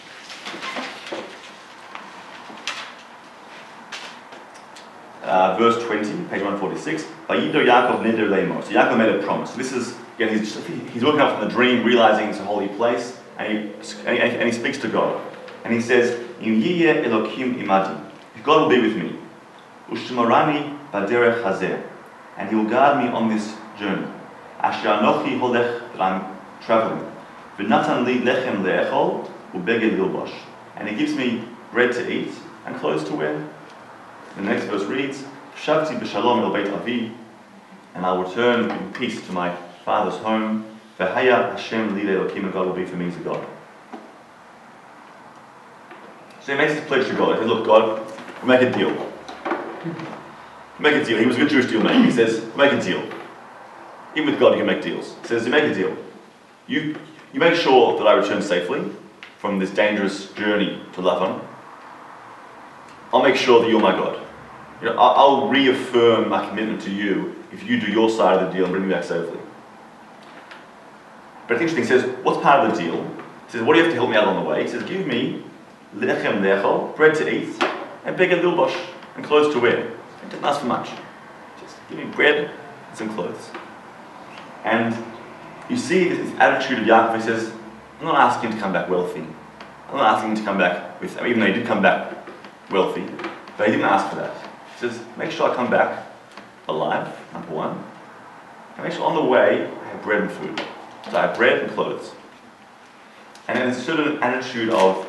Verse 20, page 146. Vayido Yaakov neder lemo. So Yaakov made a promise. So this is, again, he's woken up from the dream, realizing it's a holy place, and he speaks to God. And he says, Im yiyeh Elokim imadi. God will be with me. Ushmarani baderech hazeh. And he will guard me on this journey. Asher anochi holech, that I'm traveling. V'natan li lechem le'echol, u'beged lilbosh. And he gives me bread to eat and clothes to wear. The next verse reads, Shavti b'shalom el beit avi, and I'll return in peace to my father's home. V'haya Hashem li le'elokim, and God will be for me as a God. So he makes this pledge to God. He says, look, God, we'll make a deal. Make a deal. He was a good Jewish deal maker. He says, we'll make a deal. Even with God, you can make deals. He says, you make a deal. You make sure that I return safely from this dangerous journey to Lavan. I'll make sure that you're my God. I'll reaffirm my commitment to you if you do your side of the deal and bring me back safely. But it's interesting, he says, what's part of the deal? He says, what do you have to help me out along the way? He says, give me lechem lechol, bread to eat, and beged lilbosh, and clothes to wear. It doesn't ask for much. Just give me bread and some clothes. And you see this attitude of Yaakov. He says, I'm not asking him to come back wealthy. I'm not asking him to come back with, even though he did come back wealthy, but he didn't ask for that. He says, make sure I come back alive, number one, and make sure on the way I have bread and food. So I have bread and clothes. And then there's a certain attitude of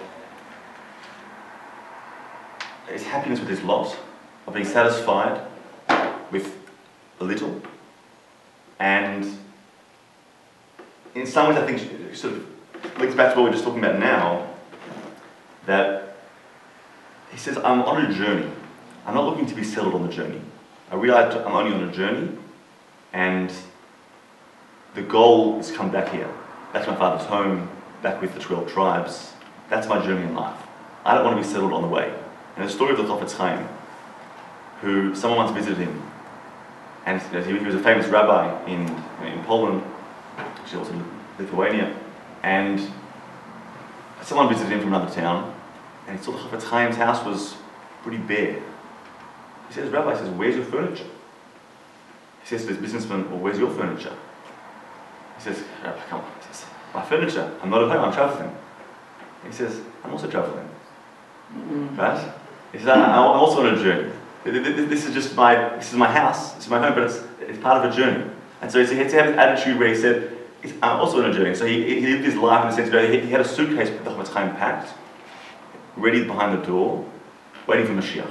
his happiness with his lot, of being satisfied with a little, and in some ways I think it sort of links back to what we're just talking about now, that he says, I'm on a journey. I'm not looking to be settled on the journey. I realize I'm only on a journey, and the goal is to come back here, back to my father's home, back with the 12 tribes. That's my journey in life. I don't want to be settled on the way. And the story of the Chofetz Chaim, who someone once visited him, and he was a famous rabbi in Poland, actually also in Lithuania, and someone visited him from another town, and he saw the Chofetz Chaim's house was pretty bare. He says, Rabbi says, where's your furniture? He says to this businessman, well, where's your furniture? He says, Rabbi, come on. He says, my furniture, I'm not at home, I'm traveling. He says, I'm also traveling. Right? He says, I'm also on a journey. This is my house, this is my home, but it's part of a journey. And so he had to have an attitude where he said, I'm also on a journey. So he lived his life in the sense that he had a suitcase with the Chofetz Chaim packed, ready behind the door, waiting for Mashiach.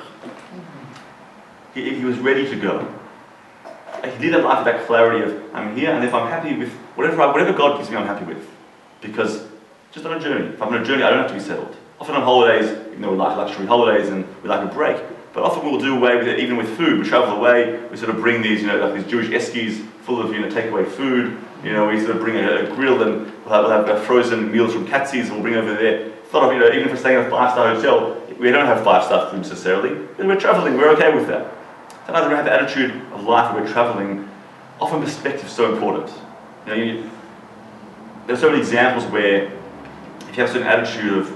He was ready to go. He did have life with that clarity of, I'm here, and if I'm happy with whatever God gives me, I'm happy with. Because just on a journey. If I'm on a journey, I don't have to be settled. Often on holidays, we like luxury holidays and we like a break, but often we'll do away with it, even with food. We travel away, we sort of bring these, like these Jewish eskies full of, takeaway food. We sort of bring a grill and we'll have frozen meals from Katzi's and we'll bring over there. Thought of, even if we're staying in a 5-star hotel, we don't have 5-star food necessarily, because we're traveling, we're okay with that. Sometimes we have the attitude of life where we're traveling. Often perspective is so important. There are so many examples where if you have a certain attitude of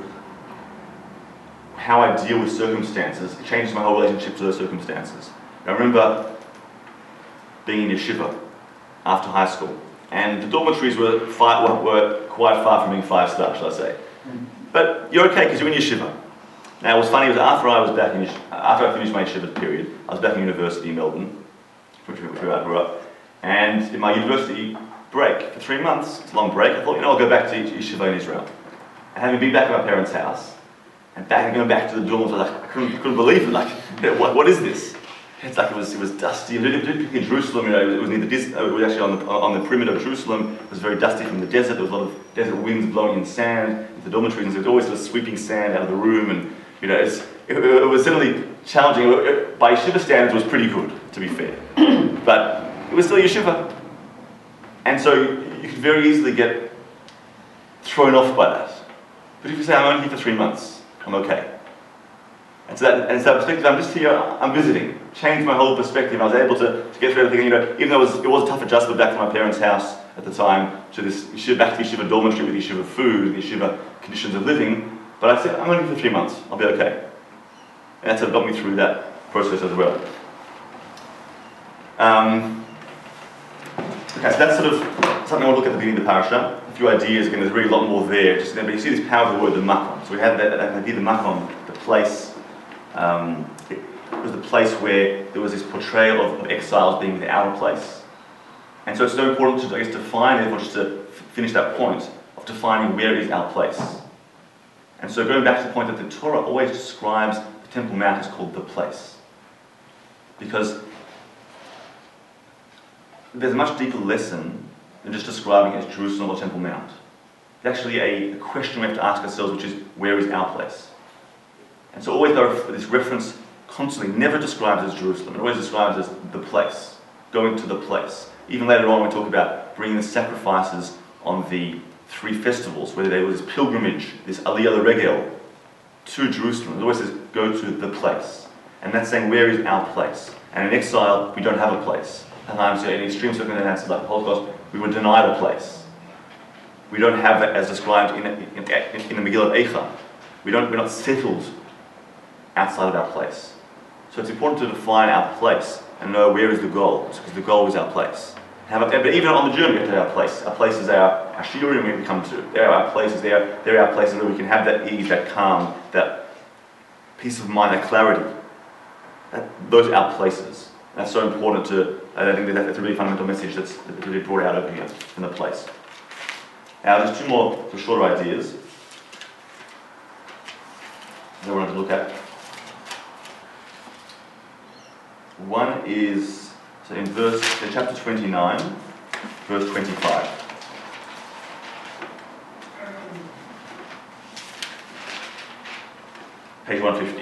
how I deal with circumstances, it changes my whole relationship to those circumstances. I remember being in yeshiva after high school, and the dormitories were quite far from being 5-star, shall I say. But you're okay because you're in yeshiva. Now, what's funny was after I finished my yeshiva period, I was back in university in Melbourne, which where I grew up, and in my university break for 3 months, it's a long break, I thought, I'll go back to yeshiva in Israel. And having been back at my parents' house, and going back to the dorms, I couldn't believe it. What is this? It's like it was dusty. In Jerusalem, it was it was actually on the perimeter of Jerusalem. It was very dusty from the desert. There was a lot of desert winds blowing in sand into the dormitories, and so there was always sort of sweeping sand out of the room. And it was certainly challenging. By yeshiva standards, it was pretty good, to be fair. But it was still yeshiva, and so you could very easily get thrown off by that. But if you say, I'm only here for 3 months, I'm okay. And so that perspective, I'm just here, I'm visiting. Changed my whole perspective. I was able to get through everything. Even though it was a tough adjustment back to my parents' house at the time, to this back to the yeshiva dormitory with yeshiva food, the yeshiva conditions of living. But I said, I'm only here for 3 months. I'll be okay. And that sort of got me through that process as well. Okay, so that's sort of something I want to look at the beginning of the parasha. A few ideas. Again, there's really a lot more there. But you see this power of the word, the makom. So we had that idea, the makom, the place. It was the place where there was this portrayal of exiles being the outer place. And so it's so important to, define, therefore, just to finish that point of defining where is our place. And so going back to the point that the Torah always describes the Temple Mount as called the place. Because there's a much deeper lesson than just describing it as Jerusalem or Temple Mount. It's actually a question we have to ask ourselves, which is, where is our place? And so always this reference constantly never describes as Jerusalem. It always describes as the place, going to the place. Even later on we talk about bringing the sacrifices on the 3 festivals, where there was this pilgrimage, this Aliyah L'Regel, to Jerusalem. It always says, go to the place. And that's saying, where is our place? And in exile, we don't have a place. Sometimes in extreme circumstances like the Holocaust, we were denied a place. We don't have it as described in the Megillah Eicha. We're not settled outside of our place. So it's important to define our place and know where is the goal, because the goal is our place. But even on the journey, we have to have our place. Our place is our shiurim we come to. They're our places. They're our places where we can have that ease, that calm, that peace of mind, that clarity. Those are our places. That's so important to. I think that's a really fundamental message that's really brought out over here in the place. Now, there's 2 more shorter ideas that I wanted to look at. One is, so in chapter 29, verse 25. Page 150.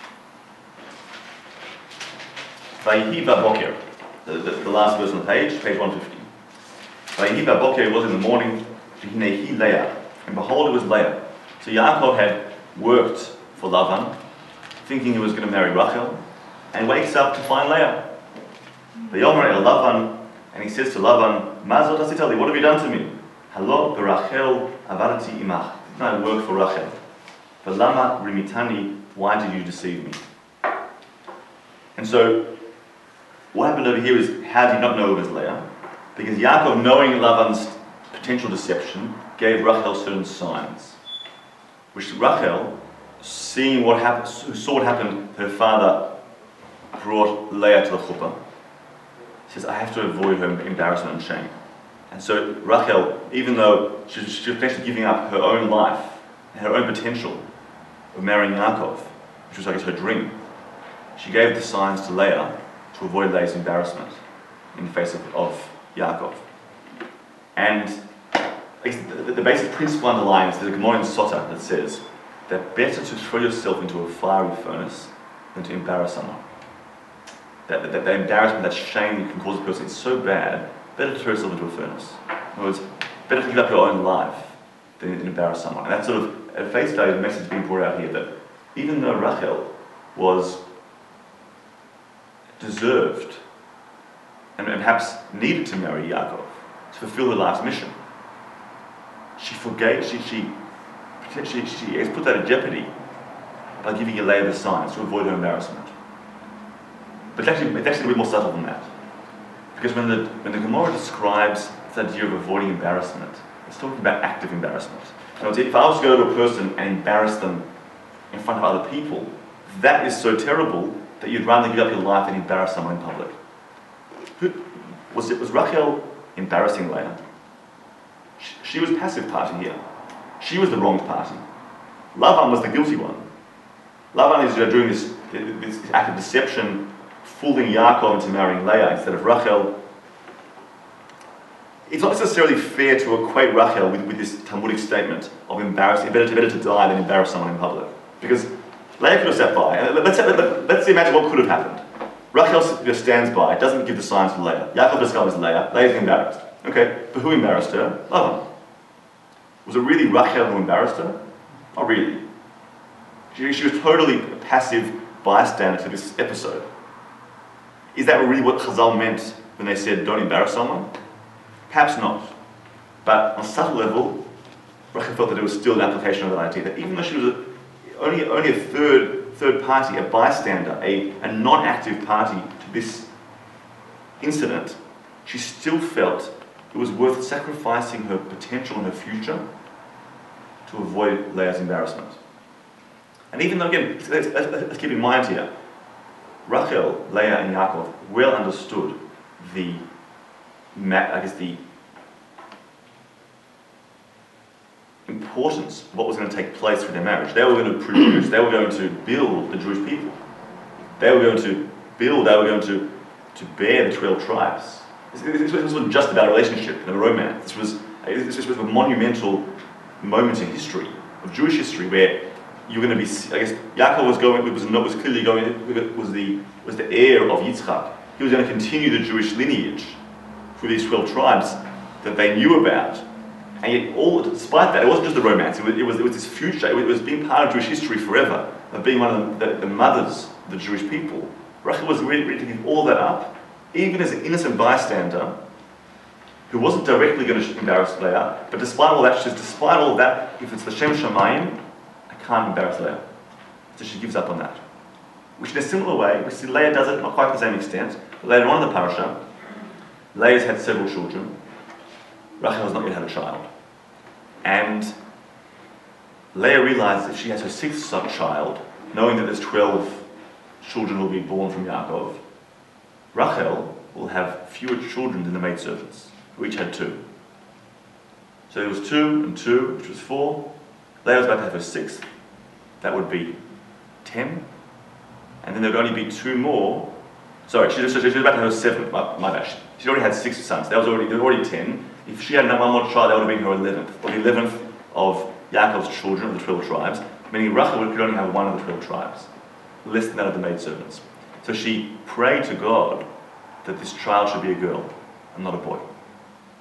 Vayihi b'boker, the last verse on the page 150. Vayihi b'boker, it was in the morning, v'hinehi Leah, and behold it was Leah. So Yaakov had worked for Lavan, thinking he was going to marry Rachel, and wakes up to find Leah. V'yomer el Lavan, and he says to Lavan, Mazot asita li, what have you done to me? Halo berachel avadati imach. Didn't I work for Rachel? V'lama rimitani, why did you deceive me? And so, what happened over here is, how did he not know it was Leah? Because Yaakov, knowing Lavan's potential deception, gave Rachel certain signs. Which Rachel, seeing what happened, who saw what happened, her father brought Leah to the chuppah. Says, I have to avoid her embarrassment and shame. And so Rachel, even though she was actually giving up her own life, her own potential of marrying Yaakov, which was, I guess, her dream, she gave the signs to Leah to avoid Leah's embarrassment in the face of Yaakov. And I guess the basic principle underlying is the Gemara in Sota that says that better to throw yourself into a fiery furnace than to embarrass someone. That embarrassment, that shame you can cause a person is so bad, better to throw yourself into a furnace. In other words, better to give up your own life than embarrass someone. And that's sort of, at face value, the message being brought out here that even though Rachel was deserved and perhaps needed to marry Yaakov to fulfill her life's mission, she forgave, she put that in jeopardy by giving Leah the signs to avoid her embarrassment. But it's actually a bit more subtle than that. Because when the Gemara describes this idea of avoiding embarrassment, it's talking about active embarrassment. So if I was to go to a person and embarrass them in front of other people, that is so terrible that you'd rather give up your life than embarrass someone in public. Was Rachel embarrassing Leah? She was passive party here. She was the wronged party. Lavan was the guilty one. Lavan is doing this act of deception, fooling Yaakov into marrying Leah instead of Rachel. It's not necessarily fair to equate Rachel with this Talmudic statement of embarrassing, better to die than embarrass someone in public. Because Leah could have sat by. Let's imagine what could have happened. Rachel stands by, doesn't give the signs to Leah. Yaakov discovers Leah. Leah's embarrassed. Okay, but who embarrassed her? Lavan. Was it really Rachel who embarrassed her? Not really. She was totally a passive bystander to this episode. Is that really what Chazal meant when they said don't embarrass someone? Perhaps not. But on a subtle level, Rachel felt that it was still an application of that idea, that even though she was only a third party, a bystander, a non-active party to this incident, she still felt it was worth sacrificing her potential and her future to avoid Leah's embarrassment. And even though, again, let's keep in mind here, Rachel, Leah and Yaakov well understood the importance of what was going to take place through their marriage. They were going to produce, they were going to build the Jewish people. They were going to bear the 12 tribes. This wasn't just about a relationship and a romance. This was a monumental moment in history, of Jewish history, where you're going to be, I guess, Yaakov was the heir of Yitzchak. He was going to continue the Jewish lineage through these 12 tribes that they knew about. And yet, despite that, it wasn't just a romance. It was this future. It was being part of Jewish history forever, of being one of the mothers of the Jewish people. Rachel was ready to give all that up, even as an innocent bystander who wasn't directly going to embarrass Leah, but despite all that, she says, despite all that, if it's L'Shem Shamayim, I can't embarrass Leah. So she gives up on that. Which in a similar way, we see Leah does it, not quite to the same extent, but later on in the parasha, Leah's had several children. Rachel has not yet had a child. And Leah realizes if she has her sixth child, knowing that there's 12 children will be born from Yaakov, Rachel will have fewer children than the maidservants, who each had 2. So there was 2 and 2, which was 4. Leah was about to have her 6th. That would be 10. And then there would only be 2 more. Sorry, she was about to have her 7th. My bad. She already had 6 sons. There were already 10. If she had one more child, that would have been her 11th. Or the 11th of Yaakov's children of the 12 tribes, meaning Rachel could only have one of the 12 tribes, less than that of the maidservants. So she prayed to God that this child should be a girl and not a boy.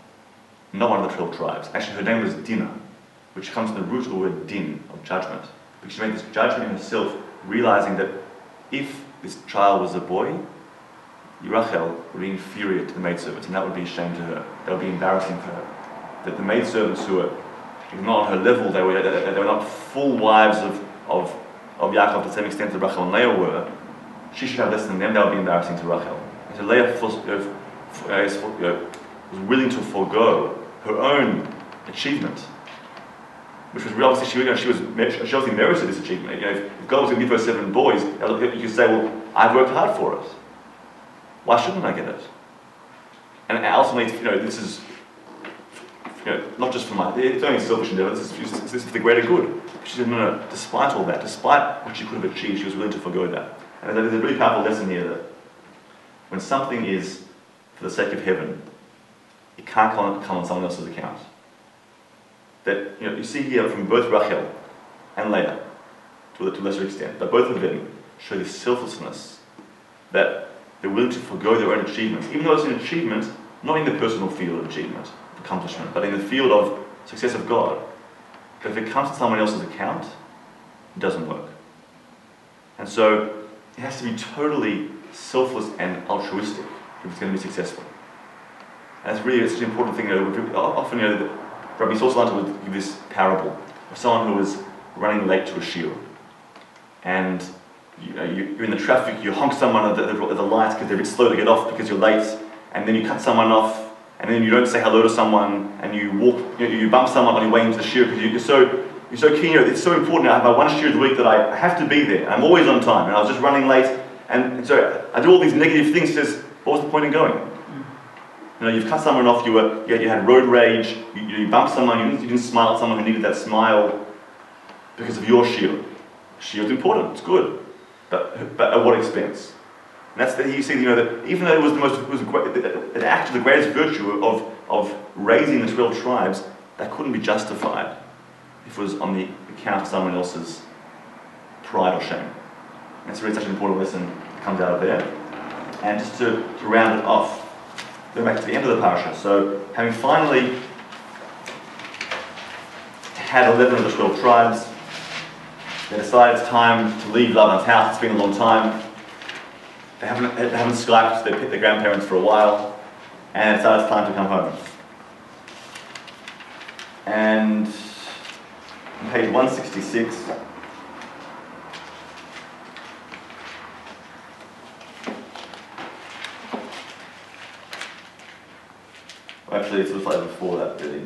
Not one of the 12 tribes. Actually, her name was Dinah, which comes from the root of the word din, of judgment. because she made this judgment in herself, realizing that if this child was a boy, Rachel would be inferior to the maidservants, and that would be a shame to her. That would be embarrassing for her. That the maidservants who were not on her level, they were not full wives of Yaakov to the same extent that Rachel and Leah were, she should have less than them. That would be embarrassing to Rachel. And so Leah was willing to forego her own achievement, which was obviously she obviously merited this achievement. If God was going to give her 7 boys, you could say, well, I've worked hard for it. Why shouldn't I get it? And ultimately, this is not just for it's only selfish endeavor. This is for the greater good. She said, no. Despite all that, despite what she could have achieved, she was willing to forgo that. And there's a really powerful lesson here that when something is for the sake of heaven, it can't come on someone else's account. That you see here from both Rachel and Leah, to a lesser extent, that both of them show this selflessness, that they're willing to forgo their own achievements, even though it's an achievement, not in the personal field of achievement, accomplishment, but in the field of success of God. But if it comes to someone else's account, it doesn't work. And so it has to be totally selfless and altruistic if it's going to be successful. And that's really such an important thing. Often, Rabbi Yisrael would give this parable of someone who was running late to a shiur, and you're in the traffic, you honk someone at the lights because they're a bit slow to get off because you're late, and then you cut someone off, and then you don't say hello to someone, and you bump someone on your way into the shiur because you're so keen. It's so important. I have one shiur a week that I have to be there. I'm always on time, and I was just running late, and so I do all these negative things. Says, what was the point in going? You've cut someone off. You had road rage. You bumped someone. You didn't smile at someone who needed that smile because of your shiur. Shiur is important. It's good, but at what expense? And that's you see. That even though it was an act of the greatest virtue of raising the 12 tribes, that couldn't be justified if it was on the account of someone else's pride or shame. And that's really such an important lesson that comes out of there. And just to round it off, go back to the end of the parasha. So, having finally had 11 of the 12 tribes, they decide it's time to leave Laban's house. It's been a long time. They haven't Skyped their grandparents for a while, and it's time to come home. And on page 166, actually it's slightly before that really.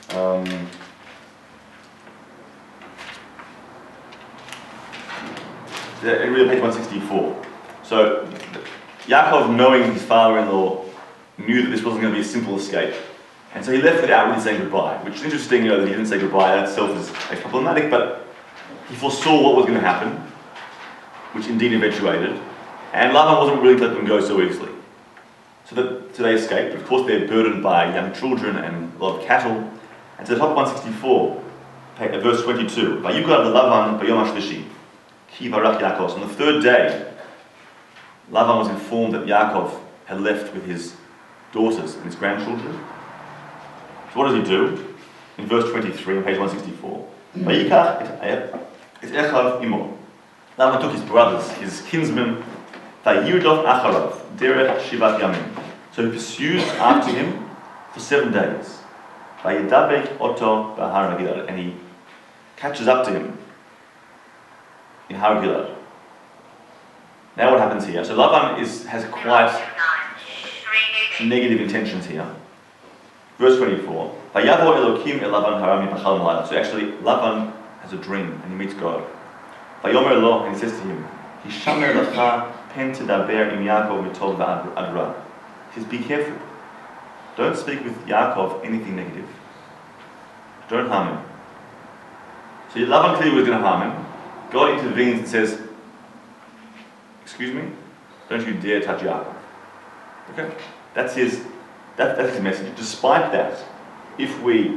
Really page 164. So Yaakov, knowing his father-in-law, knew that this wasn't going to be a simple escape. And so he left without really saying goodbye, which is interesting, that he didn't say goodbye. That itself is problematic, but he foresaw what was going to happen, which indeed eventuated, and Laban wasn't willing to let them go so easily. So they escaped. Of course, they're burdened by young children and a lot of cattle. And to the top 164, verse 22, Vayukad Laban b'yom hashlishi, ki varach Yaakov. On the 3rd day, Laban was informed that Yaakov had left with his daughters and his grandchildren. So what does he do? In verse 23 on page 164. Vayikach et Echav imo. Laban took his brothers, his kinsmen, Vayirdof acharav, derech shivat yamim. So he pursues after him for 7 days. Vayidabek oto b'har Gilad. And he catches up to him in Har Gilad. Now what happens here? So Laban has quite negative intentions here. Verse 24. Vayavo Elokim el Laban harami b'chal malad. So actually Laban has a dream and he meets God. Vayomer lo, and he says to him, Hishamer lecha pen tedaber im Yaakov mitov v'adra. He says, be careful. Don't speak with Yaakov anything negative. Don't harm him. So Laban clearly was going to harm him. God intervenes and says, excuse me, don't you dare touch Yaakov. Okay? That's his message. Despite that, if we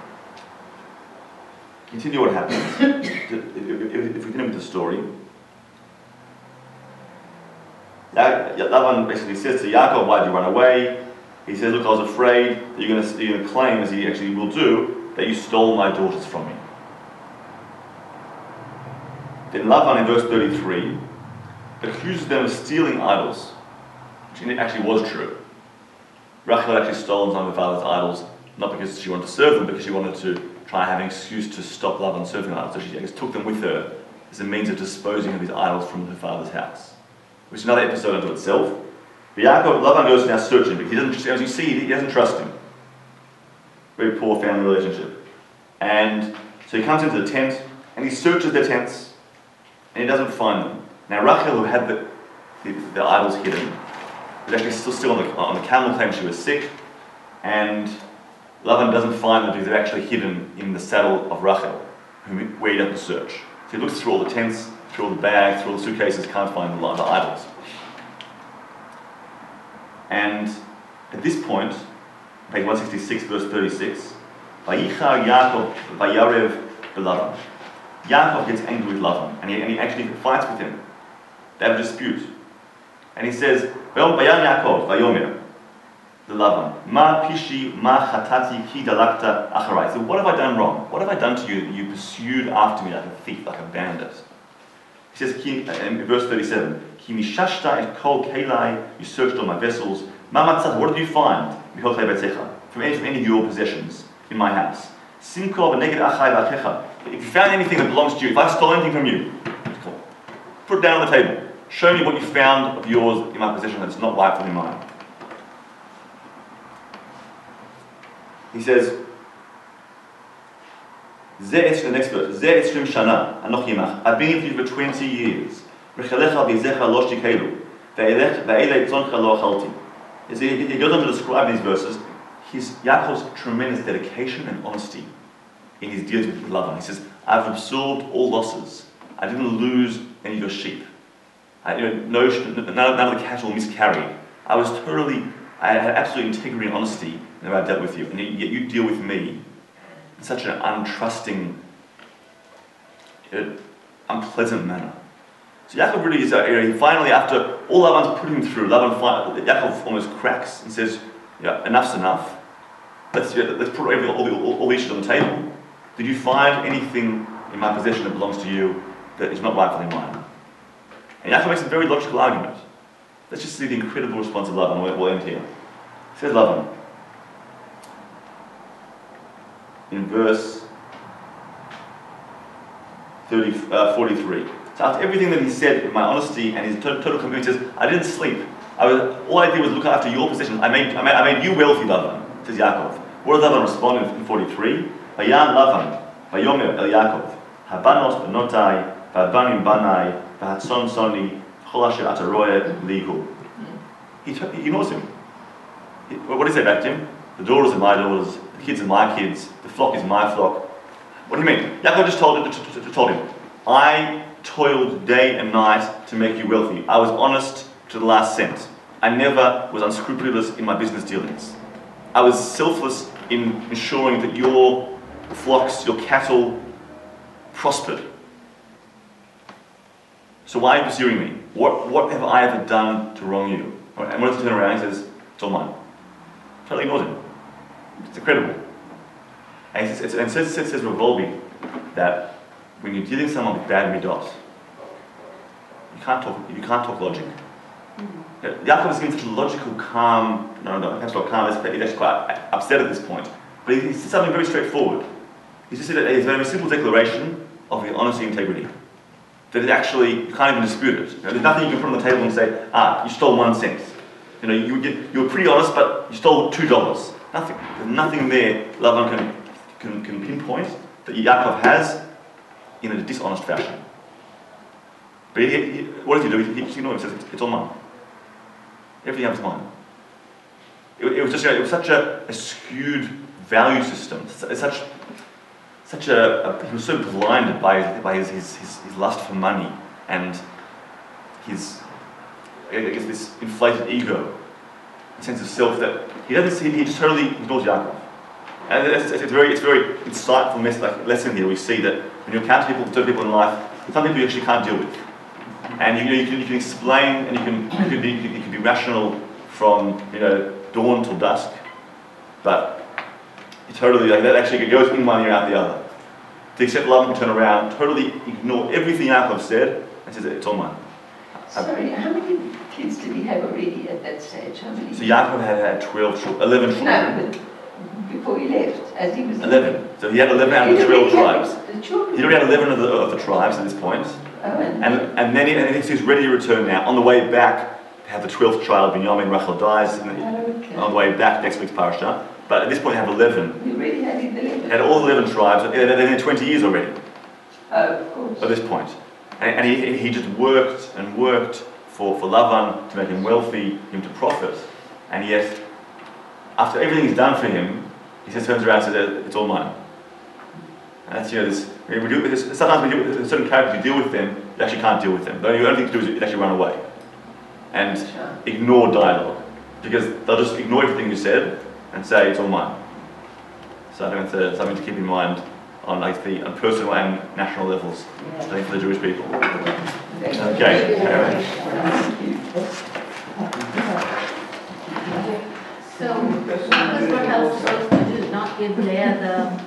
continue what happens, if we continue with the story, Laban basically says to Yaakov, why did you run away? He says, look, I was afraid that you're going to claim, as he actually will do, that you stole my daughters from me. Then Lavan in verse 33 accuses them of stealing idols, which actually was true. Rachel had actually stolen some of her father's idols, not because she wanted to serve them, because she wanted to try and have an excuse to stop Lavan serving idols. So she, I guess, took them with her as a means of disposing of his idols from her father's house, which is another episode unto itself. But Lavan goes now searching, because he doesn't, as you see, he doesn't trust him. Very poor family relationship. And so he comes into the tent, and he searches their tents, and he doesn't find them. Now Rachel, who had the idols hidden, was actually still on the camel, claimed she was sick, and Lavan doesn't find them because they're actually hidden in the saddle of Rachel, where he doesn't search. So he looks through all the tents, through all the bags, through all the suitcases, can't find the idols. And at this point, page 166, verse 36, Vayichar Yaakov Vayarev Belavan. Yaakov gets angry with Lavan, and he actually fights with him. They have a dispute. And he says, Vayom Yaakov Vayomer Lavan, Ma pishi ma chatati ki dalakta acharai. So what have I done wrong? What have I done to you that you pursued after me like a thief, like a bandit? He says in verse 37, Ki mishashta et kol kelai, you searched all my vessels. Ma matzah, what did you find? From any of your possessions in my house. Simko v'neged achai v'achecha. If you found anything that belongs to you, if I stole anything from you, put it down on the table. Show me what you found of yours in my possession that's not rightfully mine. He says, the next verse, Shana, Anoch Yimach. I've been with you for 20 years. He goes on to describe these verses Yaakov's tremendous dedication and honesty in his dealings with Lavan. He says, I've absorbed all losses. I didn't lose any of your sheep. None of the cattle miscarried. I had absolute integrity and honesty in the way I dealt with you, and yet you deal with me in such an untrusting, unpleasant manner. So Yaakov really is finally, after all Lavan's put him through, Yaakov almost cracks and says, yeah, enough's enough. Let's put all the issues on the table. Did you find anything in my possession that belongs to you that is not rightfully mine? And Yaakov makes a very logical argument. Let's just see the incredible response of Lavan. We'll end here. He says Lavan, in verse 43. So after everything that he said, in my honesty and his total commitment, he says, I didn't sleep. All I did was look after your possessions. I made you wealthy, Lavan, says Yaakov. What does Lavan respond in 43? Vayan Lavan, Vayomer El Yaakov, Habanos benotai, Vabanim banai, Vahatson soni, Chol asher ataroye lihu. He ignores him. What does he say back to him? The daughters are my daughters, the kids are my kids, the flock is my flock. What do you mean? Yaakov just told him, I toiled day and night to make you wealthy. I was honest to the last cent. I never was unscrupulous in my business dealings. I was selfless in ensuring that your flocks, your cattle, prospered. So why are you pursuing me? What have I ever done to wrong you? And when he turns around, he says, it's all mine. Totally ignores him. It's incredible. And it says Revolvi that when you're dealing with someone with bad midot, you can't talk logic. Yaakov is giving such a logical, calm, perhaps not calm, he's actually quite upset at this point. But he says something very straightforward. He just said a very simple declaration of the honesty and integrity. That it actually, you can't even dispute it. There's nothing you can put on the table and say, you stole 1 cent. You were pretty honest, but you stole $2. Nothing. There's nothing there Lavan can pinpoint that Yaakov has in a dishonest fashion. But what does he do? He just ignores it. He says, it's all mine. Everything else is mine. It was such a skewed value system. He was so blinded by his lust for money and his, this inflated ego, a sense of self that he just totally ignores Yaakov. And it's a very insightful lesson here. We see that when you encounter people in life, some people you actually can't deal with. And you can explain and you can be rational from dawn till dusk, but you totally that actually goes in one ear out the other. to accept Lavan would turn around, totally ignore everything Yaakov said, and says, it's all mine. Sorry, how many kids did he have already at that stage? How many? So Yaakov had 11 children. No, but before he left, as he was 11. So he had 11 out of the 12 tribes. The children. He already had 11 of the tribes at this point. Oh, And then he's ready to return now. On the way back, they have the 12th child, Binyamin. Rachel dies on the way back, next week's parasha. But at this point, they have 11. He already had 11. They had all 11 tribes. They're in 20 years already Oh, of course. at this point. And he just worked and worked for Lavan to make him wealthy, him to profit. And yet, after everything he's done for him, he just turns around and says, it's all mine. And that's, sometimes we deal with certain characters, you deal with them, you actually can't deal with them. The only thing to do is actually run away and ignore dialogue, because they'll just ignore everything you said and say it's all mine. So I think it's something to keep in mind on personal and national levels, I think, for the Jewish people. Okay. So, that's what I was supposed to do, not give Leah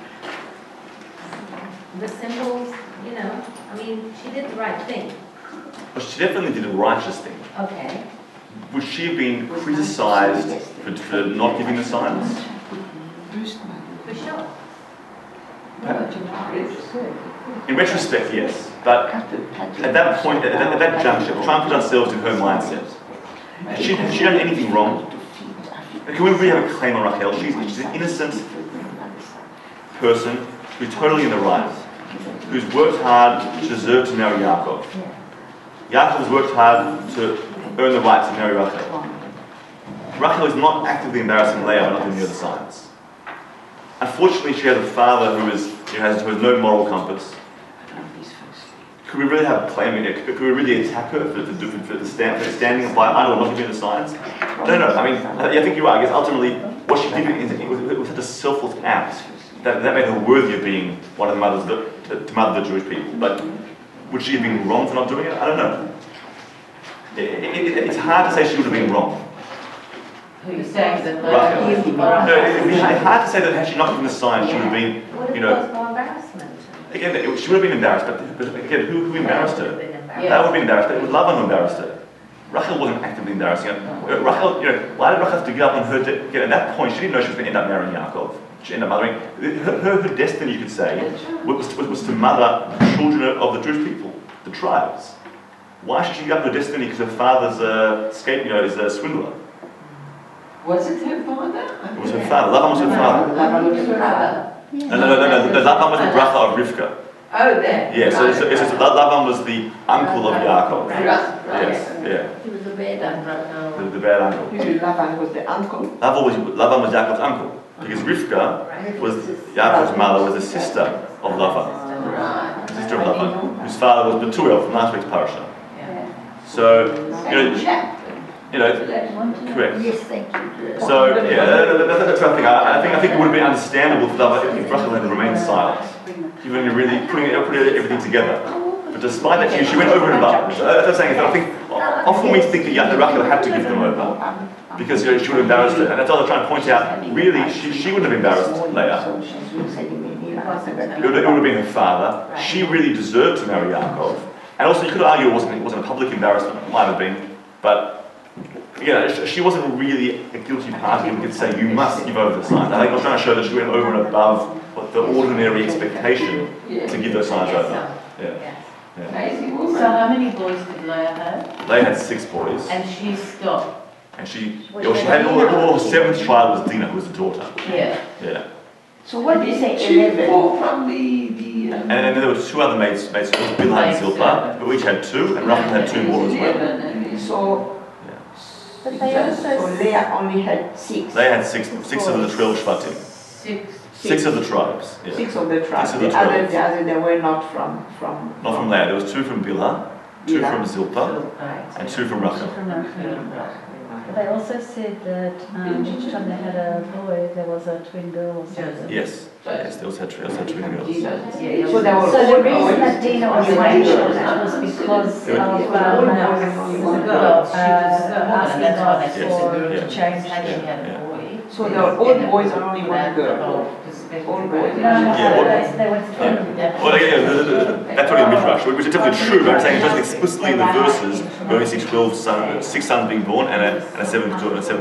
the symbols, I mean, she did the right thing. Well, she definitely did a righteous thing. Okay. Would she have been criticised for not giving the signs? For sure. In retrospect, yes. But at that point, at that juncture, try and put ourselves in her mindset. Has she done anything wrong? Can we really have a claim on Rachel? She's an innocent person who's totally in the right, who's worked hard to deserve to marry Yaakov. Yaakov has worked hard to earn the right to marry Rachel. Rachel is not actively embarrassing Leah by not giving her the signs. Unfortunately, she has a father who has no moral compass. Could we really have a claim in it? Could we really attack her for the standing by I don't not giving the signs? I don't know. I mean, I think you are. I guess ultimately, what she did it was such a selfless act that made her worthy of being one of the mothers to mother the Jewish people. But would she have been wrong for not doing it? I don't know. It's hard to say she would have been wrong. Who's saying that Rachel. Leah is No, it's hard to say that had she not given the sign, she would have been, Would have caused more embarrassment. Again, she would have been embarrassed, but again, who embarrassed her? Would have been Yeah. That would have been embarrassed, but it was Lavan who embarrassed her. Rachel wasn't actively embarrassing her. Rachel, why did Rachel have to give up on her? At that point, she didn't know she was going to end up marrying Yaakov. She ended up mothering. Her destiny, you could say, was to mother the children of the Jewish people, the tribes. Why should she give up her destiny because her father's is a swindler? Was it her father? It was her father. Lavan was her father. Lavan was her father. No. Lavan was the bracha of Rivka. Oh, there. Yeah, so Lavan was the uncle of Yaakov. Right. Yes, yeah, He was a bad uncle. the bad uncle. Lavan was the uncle. Lavan was Yaakov's uncle. Because Rivka was Yaakov's mother, was the sister of Lavan. Right. Sister of Lavan, whose father was Betuel from last week's parasha. So, correct. Yes, thank you. So, that's what I think. I think it would have been understandable for Lavan if Rachel had remained silent, even really putting everything together. But despite that, she went over and above. So that's what I'm saying. I think often we think that Rachel had to give them over because she would have embarrassed her, and that's all I'm trying to point out. Really, she wouldn't have embarrassed Leah. It would have been her father. She really deserved to marry Yaakov. And also, you could argue it wasn't a public embarrassment. It might have been, but she wasn't really a guilty party. We could say you must give over the signs. I think I was trying to show that she went over and above what the ordinary expectation to give those signs over. Yeah. Amazing So woman. how many boys did Leah have? They had 6 boys, And she stopped. and she had her 7th child was Dinah, who was the daughter. Yeah. Yeah. So what did you say? 2 from the And then there were 2 other maids, Bilhah and Zilpah, who each had 2, and Rachel had 2 more as well. So, But they also Leah only had 6. They had 6 of the 12 Shvatim. 6 of the tribes. Yeah. 6 of the tribes. 6 of the The other, 12. they were not from. Not from Leah. There was 2 from Bilhah, 2 Bilhah. from Zilpah, and 2 from Rachel. But they also said that each time they had a boy, there was a twin girl or something. Yes. Yes, they also had twin girls. So they were So all the reason that boys. Dina was mentioned was because They were- of asking God Yes, for yeah. to change Had she the had a Yeah. boy. So they were all boys and only one girl. Whole Yeah, All boys. No, no, Yeah, what- they went to Finland. Well, that's only a midrash, which is definitely true, but I'm saying it doesn't explicitly in the verses, we only see 6 sons being born and a seventh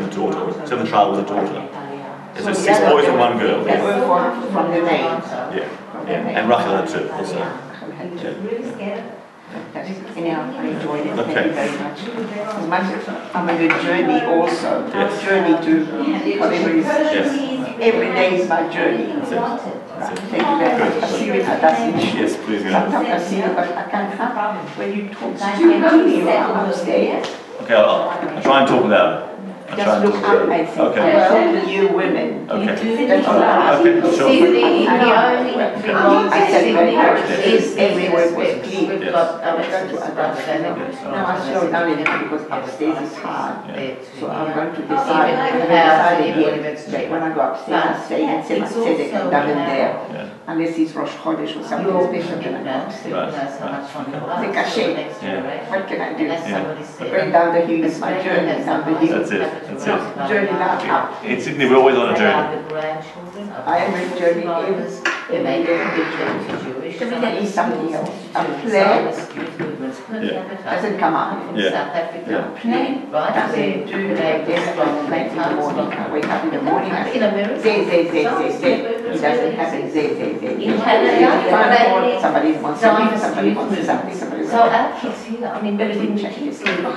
child with a daughter. And so 6 boys and 1 girl. They were from the name. Yeah. And Rachel had 2 also. Really scared. Anyhow, I enjoyed it. Okay. Thank you very much. As much as I'm on a journey also. Yes. Journey to whatever is. Yes. Every day is my journey. That's it. Right. Thank you very much. I see you at Dutch. Yes, please go. Sometimes I see you, but I can't help when you talk too loudly upstairs. Okay, I'll try and talk louder. I'll try Just and look talk up louder. and say, Okay. well, you women. Okay. That's all I Okay, See, sure. the only thing wrong I with said very much. Sydney is Every word was aspects. clear. We've got Alexis stuff Now I slow down a little because upstairs is hard. there So too. I'm going to decide, I'm going to decide again that when I go upstairs, I stay in Tzedek and Daven there. Yeah. Unless it's Rosh Chodesh or something Your special, then I go upstairs. knows how much fun you love Think I for the should. next Yeah. generation. What can I do? Unless Yeah. somebody said. Going down the hill is my journey, down the hill. That's it, that's it. Journey down up. In Sydney, we're always on a They journey. are the grandchildren of I am a journey fathers. They may be Jewish. There is something else. A To play Zionist youth movements per Yeah. capita. doesn't come up. From Yeah. South Africa. Play Right, doesn't they do do that. they There's strong a plenty in the morning. I wake up in the morning. I in America. It doesn't happen. In Canada, Somebody wants something, somebody wants something, somebody So wants our kids here, I mean, Everything everything changes. changes. To go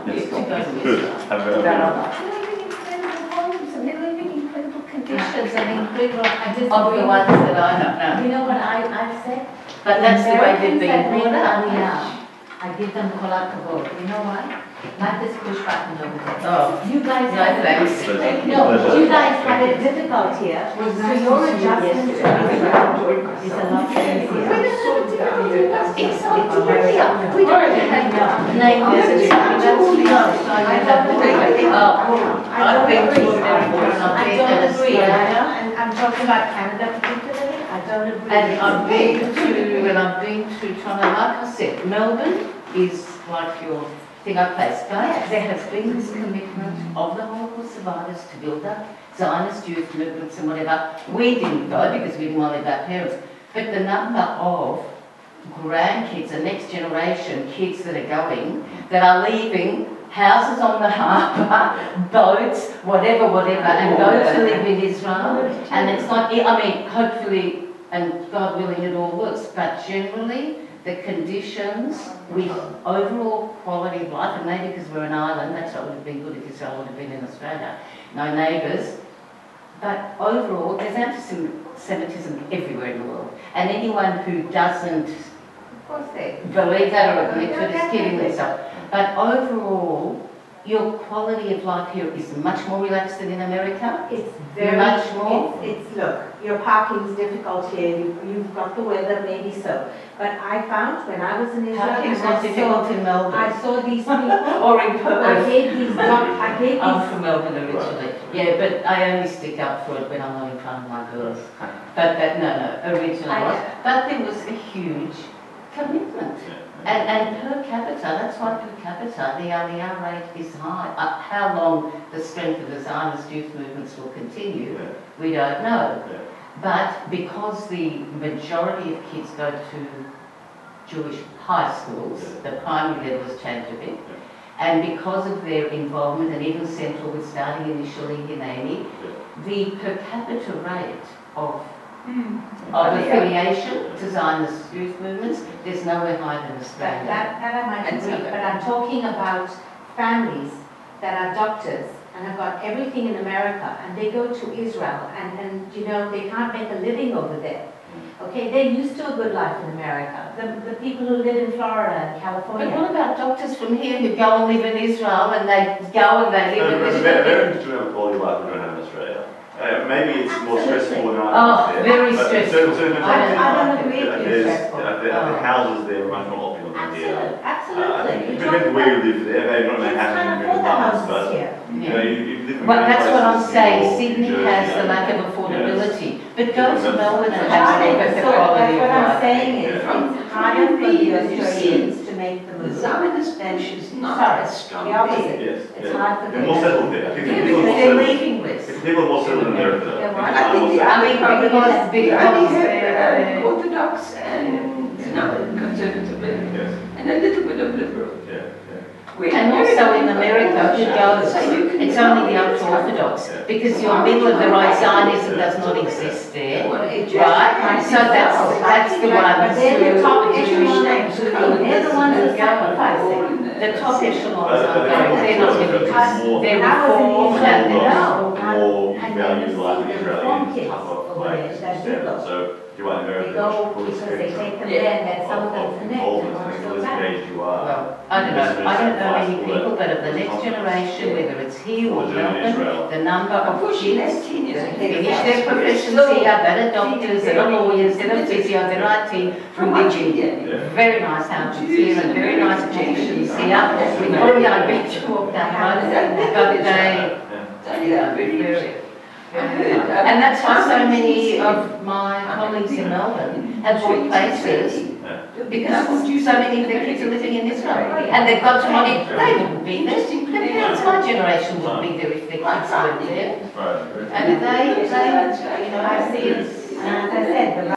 to Good. Israel. Have a They're living in incredible homes and they're living in incredible conditions and incredible of the ones that I don't know. You know what I've said? But that's the way they've Americans been that brought bring up. money out, I give them kolat kavod. You know why? Not this push button over there. Oh, You guys no have thanks. No, you guys had it difficult here, so your adjustment to Israel is a lot easier. It's very up. We don't have neighbours. I've been to America and I've I been don't to agree, Australia. and I'm talking about Canada particularly, I don't agree. And I've been to Toronto, like I said, Melbourne is like your thing I place. Guys, there has been this commitment of the Holocaust survivors to build up Zionist youth movements and whatever. We didn't go because we didn't want to leave our parents. But the number of grandkids, the next generation kids that are going, that are leaving houses on the harbour, boats, whatever, and go to live in Israel. And it's not, I mean, hopefully, and God willing, it all works, but generally, the conditions with overall quality of life, and maybe because we're an island, that's what would have been good if Israel would have been in Australia, no neighbours, but overall, there's anti-Semitism everywhere in the world. And anyone who doesn't believe that or admit to it is kidding themselves. But overall, your quality of life here is much more relaxed than in America. It's very Much more? It's look, your parking is difficult here. You've got the weather, maybe so. But I found when I was in Israel, Parking's and not difficult in Melbourne. I saw these people. Or in I Perth. gave these. I gave I'm these. from Melbourne originally. Yeah, but I only stick up for it when I'm not in front of my girls. But that, no, originally I was. But there was a huge commitment. And per capita, that's why per capita, the Aliyah rate is high. How long the strength of the Zionist youth movements will continue, we don't know. But because the majority of kids go to Jewish high schools, the primary level has changed a bit, and because of their involvement, and even Central was starting initially in Amy, the per capita rate of affiliation to Zionist youth movements, there's nowhere higher than Australia. That I might agree, but I'm talking about families that are doctors and have got everything in America, and they go to Israel, and you know, they can't make a living over there. Okay, they're used to a good life in America. The people who live in Florida and California. But what about doctors from here who go and live in Israel and they go and they live in Israel? Americans do have a quality of life we don't have in Australia. Maybe it's more stressful than Oh, very but stressful. certain I don't agree with you, there's, stressful. the houses there are much more opulent than here. Absolutely. It depends where you live there, maybe not Kids can't Manhattan, afford the houses but here. you know, you live in Well, many that's what I'm places, saying. New York, Sydney New Jersey, has the you know. lack of affordability. But go to Melbourne and have Charlie, a that's quality what of I'm life. saying is, it's harder for the Australians to make the The move, Zionist then push is not sorry, as strong. the opposite. Yes, It's yeah. hard for They're them. more settled there. I think Because people are more they're settled. leaving this. People are more settled in America. They're People what? are I think more the settled. other mean, problem because- is we only because have Orthodox and now conservative Yes, and a little bit of liberal. yeah, We And also in America, it goes, So you can it's only the ultra-Orthodox, because your middle of the road Zionism does not exist there, right? So that's the But they're the ones top who, echelon, they're the ones that sacrifice it. the top echelons are But going, they're not religious, they're reformed and they're more And then values you like see the the reform Israelis, kids tougher over like there, that do them. go. So you are in They America, go full because they spectrum take them there, and then some of them of connect and involvement. want I to think go at this back. age you are. well, I don't know many people, but of the next generation, whether it's here or Melbourne, the number of kids that finish their professions here, that are doctors, that are lawyers, that are physios, that are IT, who live in very nice houses here and very nice conditions here, with very young men to walk down the road, but they, and that's why so many of my colleagues in Melbourne have bought places, because so many of their kids are living in Israel, and they've got money, they wouldn't be there, their parents, my generation wouldn't be there if their kids lived there, Right. and they, you know, I've seen, and as I said, the